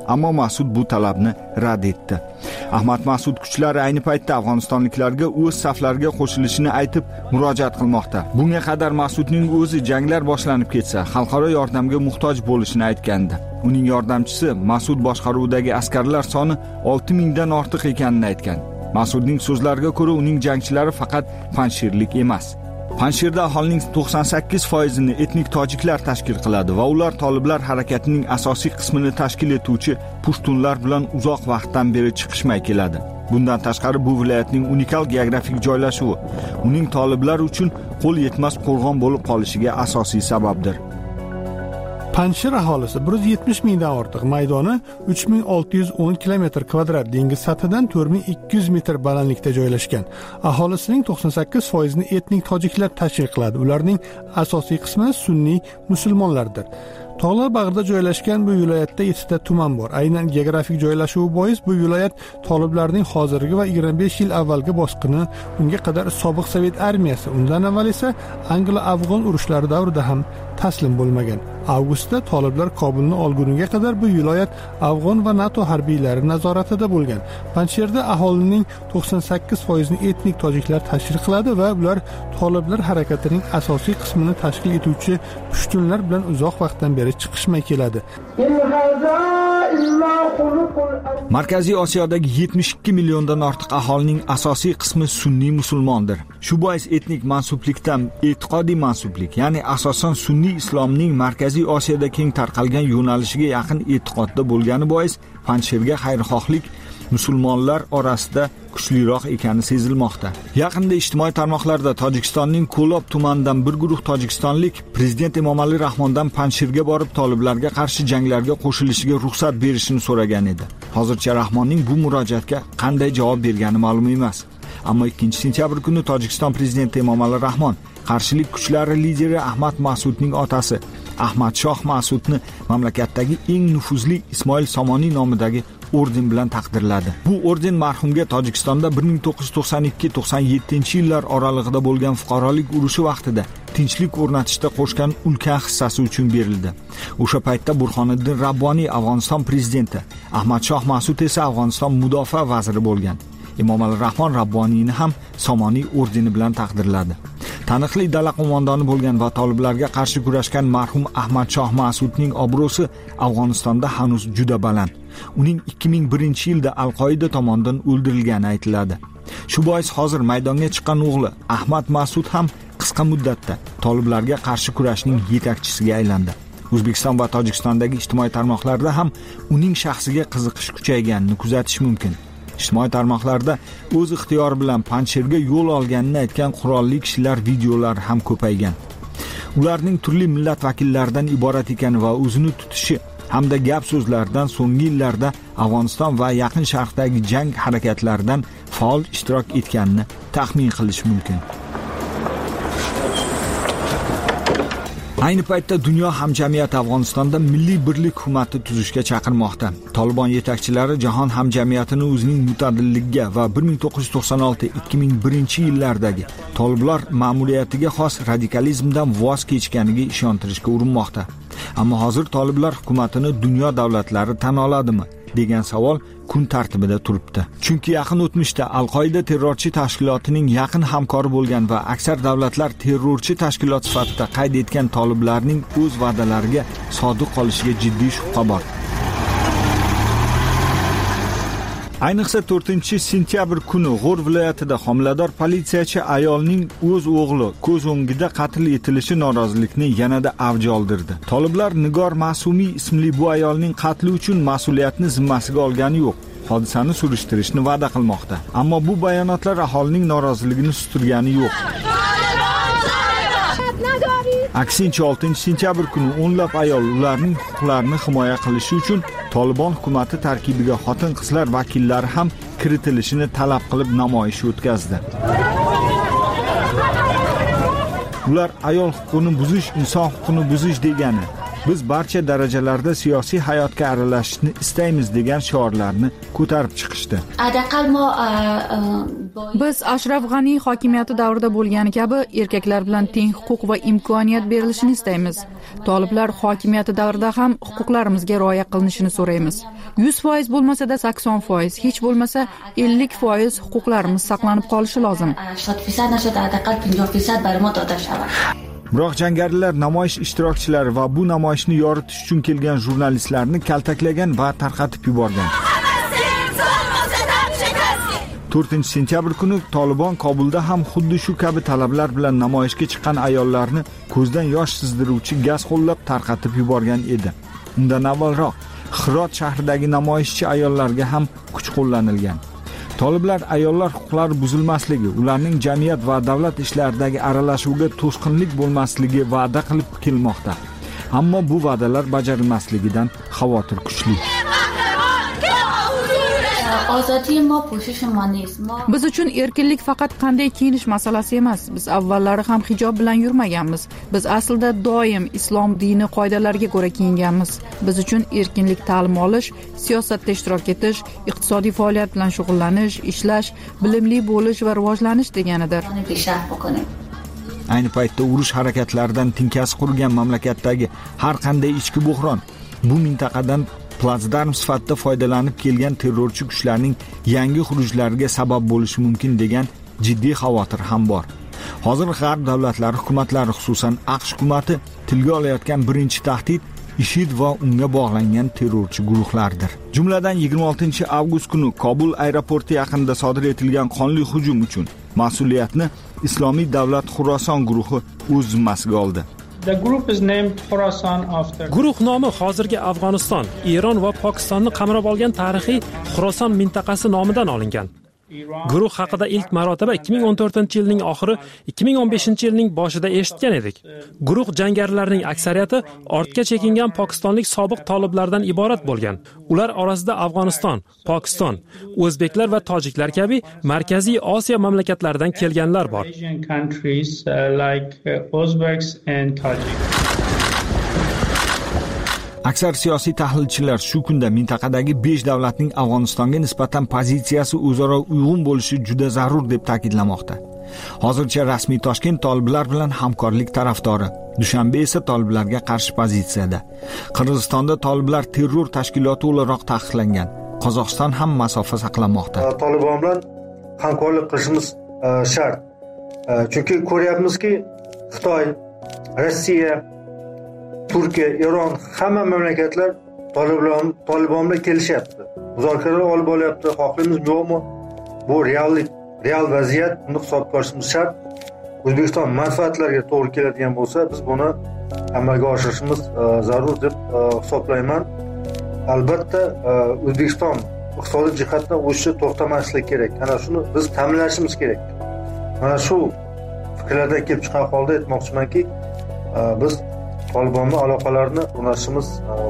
ammo Mas'ud bu talabni rad etdi. Ahmad Mas'ud kuchlari ayni paytda afg'onistonliklarga o'z saflariga qo'shilishini aytib murojaat qilmoqda. Bunga qadar Mas'udning o'zi janglar boshlanib ketsa, xalqaro yordamga muhtoj bo'lishini aytgandi. Uning yordamchisi Mas'ud boshqaruvidagi askarlar soni olti mingdan ortiq ekanini aytgan. Mas'udning so'zlariga ko'ra, uning jangchilari faqat panjshirlik emas. Panjshirda aholining to'qson sakkiz foizini etnik tojiklar tashkil qiladi va ular toliblar harakatining asosiy qismini tashkil etuvchi pushtunlar bilan uzoq vaqtdan beri chiqishmay keladi. Bundan tashqari bu viloyatning unikal geografik joylashuvi uning toliblar uchun qo'l yetmas qo'rg'on bo'lib qolishiga asosiy sababdir. Panjshir aholisi bir yuz yetmish mingdan ortiq, maydoni uch ming olti yuz o'n kilometr kvadrat, dengiz sathidan to'rt ming ikki yuz metr balandlikda joylashgan. Aholisining to'qson sakkiz foizini etnik tojiklar tashkil qiladi. Ularning asosiy qismi sunniy musulmonlardir. Tog'lar bag'rida joylashgan bu viloyatda yettita tuman bor. Aynan geografik joylashuvi bois bu viloyat toliblarning hozirgi va yigirma besh yil avvalgi bosqini, unga qadar sobiq Sovet armiyasi, undan avval esa Anglo-Afg'on urushlari davrida ham taslim bo'lmagan. Avgustda toliblar Kobulni olguniga qadar bu viloyat Afg'on va NATO harbiylari nazoratida bo'lgan. Panjshirda aholining to'qson sakkiz foizini etnik tojiklar tashkil qiladi va ular toliblar harakatining asosiy qismini tashkil etuvchi pushtunlar bilan uzoq vaqtdan beri chiqishmay keladi. Markaziy Osiyodagi yetmish ikki milliondan ortiq aholining asosiy qismi sunniy musulmondir. Shu bois etnik mansublikdan e'tiqodiy mansublik, ya'ni asosan sunniy islomning Markaziy Osiyoda keng tarqalgan yo'nalishiga yaqin e'tiqodda bo'lgani bois Panjshirga xayrixohlik musulmonlar orasida kuchliroq ekani sezilmoqda. Yaqinda ijtimoiy tarmoqlarda Tojikistonning Ko'lob tumanidan bir guruh tojikistonlik Prezident Emomali Rahmondan Panjshirga borib toliblarga qarshi janglarga qo'shilishiga ruxsat berishini so'ragan edi. Hozircha Rahmonning bu murojaatga qanday javob bergani ma'lum emas. Ammo ikkinchi sentyabr kuni Tojikiston prezidenti Emomali Rahmon qarshilik kuchlari lideri Ahmad Mas'udning otasi Ahmad Shoh Mas'udni mamlakatdagi eng nufuzli Ismoil Somoniy nomidagi orden bilan taqdirladi. Bu orden marhumga Tojikistonda bir ming to'qqiz yuz to'qson ikki to'qson yettinchi yillar oralig'ida bo'lgan fuqarolik urushi vaqtida tinchlik o'rnatishda qo'shgan ulkan hissasi uchun berildi. O'sha paytda Burxoniddin Rabboniy Afg'oniston prezidenti, Ahmad Shoh Mas'ud esa Afg'oniston mudofaa vaziri bo'lgan. Emomali Rahmon Rabboniyni ham Somoniy ordeni bilan taqdirladi. Taniqli dala qo'mondoni bo'lgan va toliblarga qarshi kurashgan marhum Ahmad Shoh Mas'udning obro'si Afg'onistonda hanuz juda baland. Uning ikki ming birinchi yilda Al-Qoida tomonidan o'ldirilgani aytiladi. Shu bois hozir maydonga chiqqan o'g'li Ahmad Mas'ud ham qisqa muddatda toliblarga qarshi kurashning yetakchisiga aylandi. O'zbekiston va Tojikistondagi ijtimoiy tarmoqlarda ham uning shaxsiga qiziqish kuchayganini kuzatish mumkin. Ijtimoiy tarmoqlarda o'z ixtiyori bilan Panjshirga yo'l olganini aytgan qurolli kishilar videolari ham ko'paygan. Ularning turli millat vakillaridan iborat ekani va o'zini tutishi hamda gap so'zlardan so'nggi yillarda Afg'oniston va Yaqin Sharqdagi jang harakatlaridan faol ishtirok etganini taxmin qilish mumkin. Ayni paytda dunyo hamjamiyati Afg'onistonda milliy birlik hukumati tuzishga chaqirmoqda. Tolibon yetakchilari jahon hamjamiyatini o'zining mutadilligiga va bir ming to'qqiz yuz to'qson olti ikki ming birinchi yillardagi toliblar ma'muriyatiga xos radikalizmdan voz kechganiga ishontirishga urinmoqda. Ammo hozir toliblar hukumatini dunyo davlatlari tan oladimi degan savol kun tartibida turibdi. Chunki yaqin o'tmishda Al-Qoida terrorchi tashkilotining yaqin hamkori bo'lgan va aksar davlatlar terrorchi tashkilot sifatida qayd etgan toliblarning o'z va'dalariga sodiq qolishiga jiddiy shubha bor. Ayniqsa to'rtinchi sentyabr kuni G'or viloyatida homilador politsiyachi ayolning o'z o'g'li ko'z o'ngida qatl etilishi norozilikni yanada avj oldirdi. Toliblar Nigor Ma'sumiy ismli bu ayolning qatli uchun mas'uliyatni zimmasiga olgani yo'q. Hodisani surishtirishni va'da qilmoqda. Ammo bu bayonotlar aholining noroziligini sustirgani yo'q. Aksincha oltinchi sentyabr kuni o'nlab ayol ularning huquqlarini himoya qilishi uchun Tolibon hukumati tarkibiga xotin-qizlar vakillari ham kiritilishini talab qilib namoyish o'tkazdi. Ular ayol huquqini buzish inson huquqini buzish degani, biz barcha darajalarda siyosiy hayotga aralashishni istaymiz degan shiorlarni ko'tarib chiqishdi. Biz Ashraf G'ani hokimiyati davrida bo'lgani kabi erkaklar bilan teng huquq va imkoniyat berilishini istaymiz. Toliblar hokimiyati davrida ham huquqlarimizga rioya qilinishini so'raymiz. yuz foiz bo'lmasa-da sakson foiz, hech bo'lmasa ellik foiz huquqlarimiz saqlanib qolishi lozim. Biroq jangarilar namoyish ishtirokchilari va bu namoyishni yoritish uchun kelgan jurnalistlarni kaltaklagan va tarqatib yuborgan. to'rtinchi sentyabr kuni Tolibon Kobulda ham xuddi shu kabi talablar bilan namoyishga chiqqan ayollarni ko'zdan yosh sizdiruvchi gaz qo'llab tarqatib yuborgan edi. Undan avvalroq Hirot shahridagi namoyishchi ayollarga ham kuch qo'llanilgan. Toliblar ayollar huquqlari buzilmasligi, ularning jamiyat va davlat ishlaridagi aralashuviga to'sqinlik bo'lmasligi va'da qilib kelmoqda. Ammo bu va'dalar bajarilmasligidan xavotir kuchli. Biz uchun erkinlik faqat qanday kiyinish masalasi emas. Biz avvallari ham hijob bilan yurmaganmiz. Biz aslida doim islom dini qoidalariga ko'ra kiyinganmiz. Biz uchun erkinlik ta'lim olish, siyosatda ishtirok etish, iqtisodiy faoliyat bilan shug'ullanish, ishlash, bilimli bo'lish va rivojlanish deganidir. Ayni paytda urush harakatlaridan tinkasi qurgan mamlakatdagi har qanday ichki bo'hron bu mintaqadan platsdarm sifatida foydalanib kelgan terrorchi kuchlarning yangi xurujlariga sabab bo'lishi mumkin degan jiddiy xavotir ham bor. Hozir g'arb davlatlari hukumatlari, xususan AQSh hukumati tilga olayotgan birinchi tahdid IShID va unga bog'langan terrorchi guruhlardir. Jumladan yigirma oltinchi avgust kuni Kobul aeroporti yaqinida sodir etilgan qonli hujum uchun mas'uliyatni Islomiy davlat Xuroson guruhi o'z zimmasiga oldi. The group is named Khorasan after Guruh nomi hozirgi Afg'oniston, Eron va Pokistonni qamrab olgan tarixiy Xuroson mintaqasi nomidan olingan. Guruh haqida ilk marotaba ikki ming o'n to'rtinchi yilning oxiri, ikki ming o'n beshinchi yilning boshida eshitgan edik. Guruh jangarilarining aksariyati ortga chekingan pokistonlik sobiq toliblardan iborat bo'lgan. Ular orasida Afg'oniston, Pokiston, o'zbeklar va tojiklar kabi Markaziy Osiyo mamlakatlaridan kelganlar bor. Aksar siyosiy tahlilchilar shu kunda mintaqadagi besh davlatning Afg'onistonga nisbatan pozitsiyasi o'zaro uyg'un bo'lishi juda zarur deb ta'kidlamoqda. Hozircha rasmiy Toshkent toliblar bilan hamkorlik tarafdori, Dushanbe esa toliblarga qarshi pozitsiyada. Qirg'izistonda toliblar terror tashkiloti o'laroq taqiqlangan. Qozog'iston ham masofa saqlamoqda. Tolibon bilan hamkorlik qilishimiz shart. Chunki ko'ryapmizki, Xitoy, Rossiya, Turkiya, Eron hamma mamlakatlar Tolibon Tolibon bilan kelishyapti. Muzokaralar olib boryapti. Xohlaymiz yo'qmi? Bu reallik, real vaziyat, buni hisobga olishimiz shart. O'zbekiston manfaatlariga to'g'ri keladigan bo'lsa, biz buni amalga oshirishimiz zarur deb hisoblayman. Albatta, O'zbekiston iqtisodiy jihatdan o'sishni to'xtamaslik kerak. Ana shuni biz ta'minlashimiz kerak. Mana shu fikrlardan kelib chiqqan holda aytmoqchimanki, biz Tolibon bilan aloqalarni o'rnatishimiz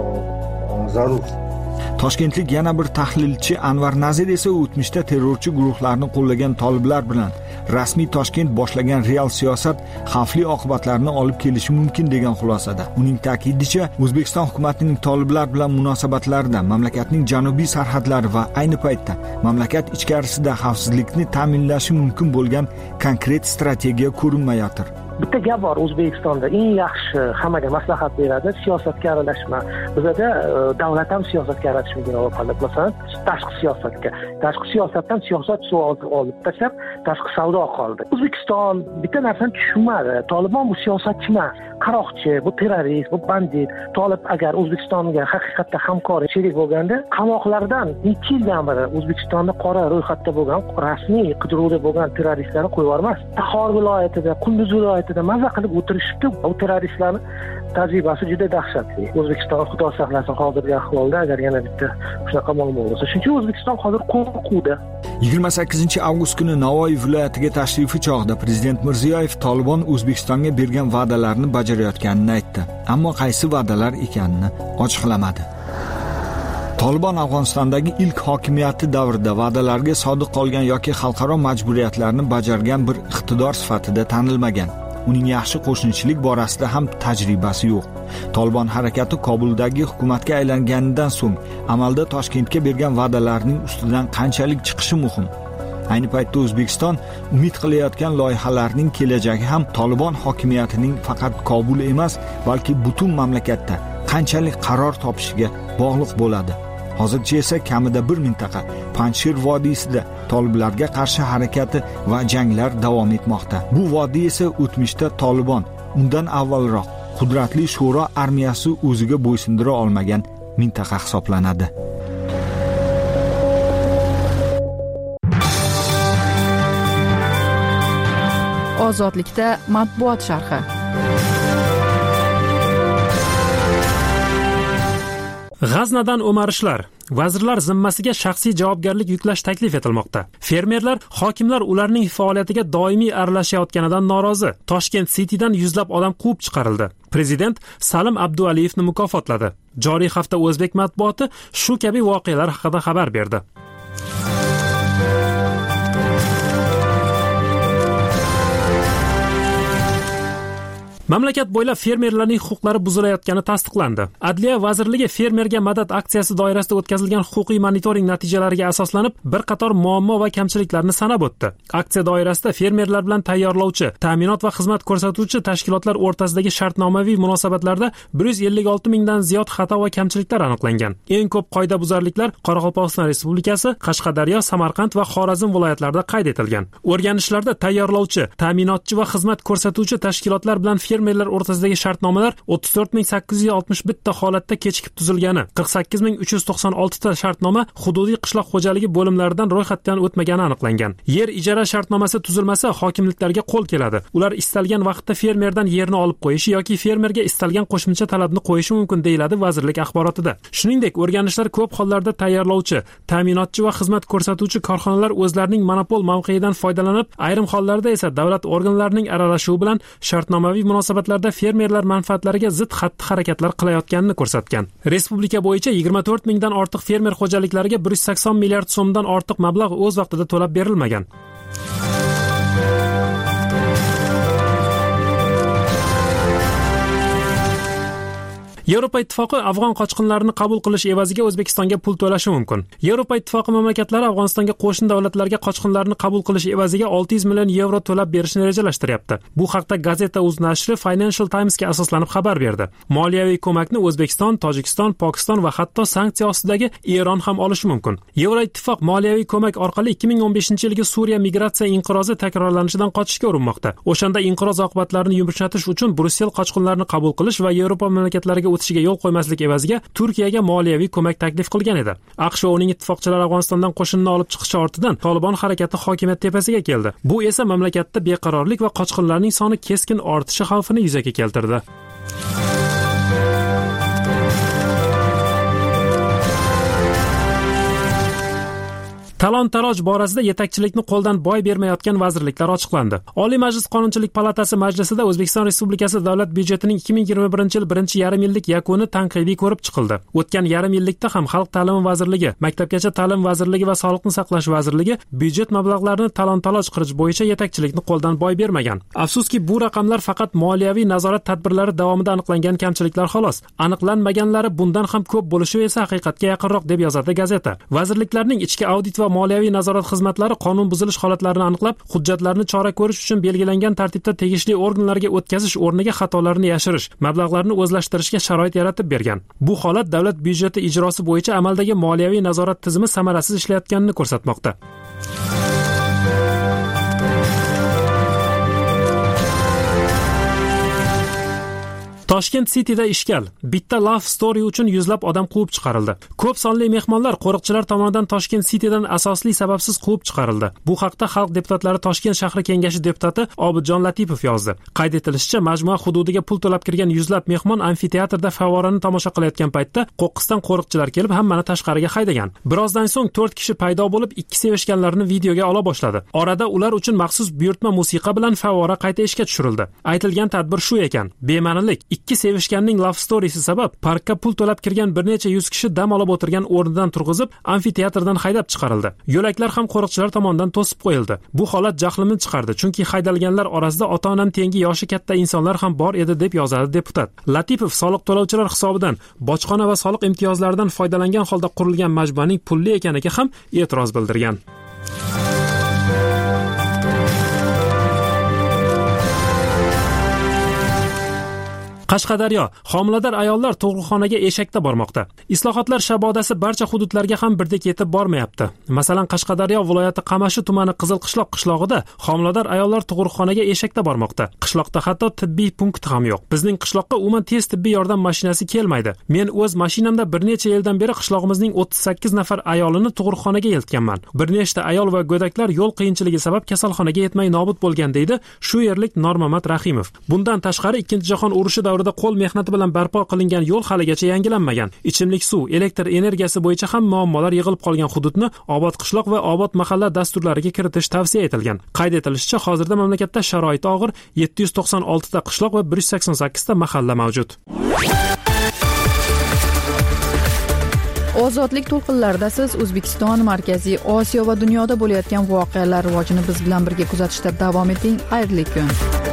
zarur. Toshkentlik yana bir tahlilchi Anvar Nazir esa o'tmishda terrorchi guruhlarni qo'llagan toliblar bilan rasmiy Toshkent boshlagan real siyosat xavfli oqibatlarni olib kelishi mumkin degan xulosada. Uning ta'kidicha, O'zbekiston hukumatining toliblar bilan munosabatlarida mamlakatning janubiy sarhadlari va ayni paytda mamlakat ichkarisida xavfsizlikni ta'minlashi mumkin bo'lgan konkret strategiya ko'rinmayotir. Bitta gap bor, O'zbekistonda eng yaxshi hammaga maslahat beradi, siyosatga aralashma. Bizda davlat ham siyosatga aralashmagan holatda, masalan, tashqi siyosatga. Tashqi siyosatdan siyosat suv olib tashlab, tashqi savdo qoldi. O'zbekiston bitta narsani tushunmadi. Tolibon bu siyosatchi emas, qaroqchi, bu terrorist, bu bandit. Tolib agar O'zbekistonga haqiqatda hamkor sherik bo'lganda, qamoqlardan ikki yildan beri O'zbekistonda qora ro'yxatda bo'lgan, rasmiy qidiruvda bo'lgan terroristlarni qo'yib yubormas. Taxor viloyatida, Qunduz viloyatida maza qilib o'tirishibdi. Bu terroristlarni tajribasi juda dahshatli. O'zbekiston xudo saqlasin hozirgi ahvolda agar yana bitta shunaqa muammo bo'lsa, chunki O'zbekiston hozir qo'rquvda. yigirma sakkizinchi avgust kuni Navoiy viloyatiga tashrifi chog'ida Prezident Mirziyoyev Tolibon O'zbekistonga bergan va'dalarni bajarayotganini aytdi. Ammo qaysi va'dalar ekanini ochiqlamadi. Tolibon Afg'onistondagi ilk hokimiyati davrida va'dalarga sodiq qolgan yoki xalqaro majburiyatlarni bajargan bir iqtidor sifatida tanilmagan. uning yaxshi qo'shnichilik borasida ham tajribasi yo'q. Tolibon harakati Kobuldagi hukumatga aylanganidan so'ng amalda Toshkentga bergan va'dalarning ustidan qanchalik chiqishi muhim. Ayni paytda O'zbekiston umid qilayotgan loyihalarning kelajagi ham Tolibon hokimiyatining faqat Kobul emas, balki butun mamlakatda qanchalik qaror topishiga bog'liq bo'ladi. Hozircha esa kamida bir mintaqa Panjshir vodiysida toliblarga qarshi harakati va janglar davom etmoqda. Bu vodiy esa o'tmishda Tolibon undan avvalroq qudratli Sho'ro armiyasi o'ziga bo'ysundira olmagan mintaqa hisoblanadi. Ozodlikda matbuot sharhi. G'aznadan o'marishlar. Vazirlar zimmasiga shaxsiy javobgarlik yuklash taklif etilmoqda. Fermerlar, hokimlar ularning faoliyatiga doimiy aralashayotganidan norozi. Toshkent Citydan yuzlab odam quvib chiqarildi. Prezident Salim Abdualiyevni mukofotladi. Joriy hafta o'zbek matbuoti shu kabi voqealar haqida xabar berdi. Mamlakat bo'ylab fermerlarning huquqlari buzilayotgani tasdiqlandi. Adliya vazirligi fermerga madad aksiyasi doirasida o'tkazilgan huquqiy monitoring natijalariga asoslanib bir qator muammo va kamchiliklarni sanab o'tdi. Aksiya doirasida fermerlar bilan tayyorlovchi, ta'minot va xizmat ko'rsatuvchi tashkilotlar o'rtasidagi shartnomaviy munosabatlarda bir yuz ellik olti mingdan ziyod xato va kamchiliklar aniqlangan. Eng ko'p qoidabuzarliklar Qoraqalpog'iston Respublikasi, Qashqadaryo, Samarqand va Xorazm viloyatlarida qayd etilgan. O'rganishlarda tayyorlovchi, ta'minotchi va xizmat ko'rsatuvchi tashkilotlar bilan fermerlar o'rtasidagi shartnomalar o'ttiz to'rt ming sakkiz yuz oltmish bir ta holatda kechikib tuzilgani, qirq sakkiz ming uch yuz to'qson olti ta shartnoma hududiy qishloq xo'jaligi bo'limlaridan ro'yxatdan o'tmagani aniqlangan. Yer ijara shartnomasi tuzilmasa hokimliklarga qo'l keladi. Ular istalgan vaqtda fermerdan yerni olib qo'yishi yoki fermerga istalgan qo'shimcha talabni qo'yishi mumkin deyiladi vazirlik axborotida. Shuningdek, o'rganishlar ko'p hollarda tayyorlovchi, ta'minotchi va xizmat ko'rsatuvchi korxonalar o'zlarining monopol mavqeyidan foydalanib, ayrim hollarda esa davlat organlarining aralashuvi bilan shartnomaviy munosabatlarda fermerlar manfaatlariga zid xatti-harakatlar qilayotganini ko'rsatgan. Respublika bo'yicha yigirma to'rt mingdan ortiq fermer xo'jaliklariga bir yuz sakson milliard so'mdan ortiq mablag' o'z vaqtida to'lab berilmagan. Yevropa Ittifoqi afg'on qochqinlarini qabul qilish evaziga O'zbekistonga pul to'lashi mumkin. Yevropa Ittifoqi mamlakatlari Afg'onistonga qo'shni davlatlarga qochqinlarni qabul qilish evaziga olti yuz million yevro to'lab berishni rejalashtiryapti. Bu haqda Gazeta.uz nashri Financial Times'ga asoslanib xabar berdi. Moliyaviy ko'makni O'zbekiston, Tojikiston, Pokiston va hatto sanksiya ostidagi Eron ham olishi mumkin. Yevroittifoq moliyaviy ko'mak orqali ikki ming o'n beshinchi yilgi Suriya migratsiya inqirozi takrorlanishidan qochishga urinmoqda. O'shanda inqiroz oqibatlarini yumshatish uchun Brussel qochqinlarni qabul qilish va Yevropa mamlakatlariga o'tishiga yo'l qo'ymaslik evaziga Turkiyaga moliyaviy ko'mak taklif qilgan edi. AQSh va uning ittifoqchilari Afg'onistondan qo'shinni olib chiqishi ortidan Tolibon harakati hokimiyat tepasiga keldi. Bu esa mamlakatda beqarorlik va qochqinlarning soni keskin ortishi xavfini yuzaga keltirdi. Talon-taroj borasida yetakchilikni qo'ldan boy bermayotgan vazirliklar ochiqlandi. Oliy Majlis Qonunchilik palatasi majlisida O'zbekiston Respublikasi davlat byudjetining ikki ming yigirma birinchi yil birinchi yarim yillik yakuni tanqidiy ko'rib chiqildi. O'tgan yarim yillikda ham Xalq ta'limi vazirligi, Maktabgacha ta'lim vazirligi va Sog'liqni saqlash vazirligi byudjet mablag'larini talon-taroj qilish bo'yicha yetakchilikni qo'ldan boy bermagan. Afsuski, bu raqamlar faqat moliyaviy nazorat tadbirlari davomida aniqlangan kamchiliklar xolos. Aniqlanmaganlari bundan ham ko'p bo'lishi esa haqiqatga yaqinroq deb yozadi gazeta. Vazirliklarning ichki audit va moliyaviy nazorat xizmatlari qonun buzilish holatlarini aniqlab, hujjatlarni chora ko'rish uchun belgilangan tartibda tegishli organlarga o'tkazish o'rniga xatolarni yashirish, mablag'larni o'zlashtirishga sharoit yaratib bergan. Bu holat davlat byudjeti ijrosi bo'yicha amaldagi moliyaviy nazorat tizimi samarasiz ishlayotganini ko'rsatmoqda. Toshkent Cityda ishkal. Bitta love story uchun yuzlab odam quvib chiqarildi. Ko'p sonli mehmonlar qo'riqchilar tomonidan Toshkent Citydan asosli sababsiz quvib chiqarildi. Bu haqda Xalq deputatlari Toshkent shahri kengashi deputati Obidjon Latipov yozdi. Qayd etilishicha, majmua hududiga pul to'lab kirgan yuzlab mehmon amfiteatrda favorani tomosha qilayotgan paytda qo'qqisdan qo'riqchilar kelib hammani tashqariga haydagan. Birozdan so'ng to'rt kishi paydo bo'lib, ikki sevishganlarni videoga ola boshladi. Orada ular uchun maxsus buyurtma musiqa bilan favora qayta ishga tushirildi. Aytilgan tadbir shu ekan: bema'nilik, ikki sevishganning love storiesi sabab parkka pul to'lab kirgan bir necha yuz kishi dam olib o'tirgan o'rnidan turg'izib amfiteatrdan haydab chiqarildi. Yo'laklar ham qo'riqchilar tomonidan to'sib qo'yildi. Bu holat jahlimni chiqardi, chunki haydalganlar orasida ota-onam tengi yoshi katta insonlar ham bor edi, deb yozadi deputat. Latipov soliq to'lovchilar hisobidan bojxona va soliq imtiyozlaridan foydalangan holda qurilgan majmuaning pulli ekaniga ham e'tiroz bildirgan. Qashqadaryo: homilador ayollar tug'ruqxonaga eshakda bormoqda. Islohotlar shabodasi barcha hududlarga ham birdek yetib bormayapti. Masalan, Qashqadaryo viloyati Qamashi tumani Qizilqishloq qishlog'ida homilador ayollar tug'ruqxonaga eshakda bormoqda. Qishloqda hatto tibbiy punkt ham yo'q. Bizning qishloqqa umuman tez tibbiy yordam mashinasi kelmaydi. Men o'z mashinamda bir necha yildan beri qishlog'imizning o'ttiz sakkiz nafar ayolini tug'ruqxonaga eltganman. Bir nechta ayol va go'daklar yo'l qiyinchiligi sabab kasalxonaga yetmay nobud bo'lgan, deydi shu yerlik Normamat Rahimov. Bundan tashqari ikkinchi jahon urushi davrida qo'l mehnati bilan barpo qilingan yo'l haligacha yangilanmagan. Ichimlik suv, elektr energiyasi bo'yicha ham muammolar yig'ilib qolgan hududni obod qishloq va obod mahalla dasturlariga kiritish tavsiya etilgan. Qayd etilishicha, hozirda mamlakatda sharoiti og'ir yetti yuz to'qson olti ta qishloq va bir yuz sakson sakkiz ta mahalla mavjud. Ozodlik to'lqinlarida siz O'zbekiston, Markaziy Osiyo va dunyoda bo'layotgan voqealar rivojini biz bilan birga kuzatishda davom eting. Xayrli kun.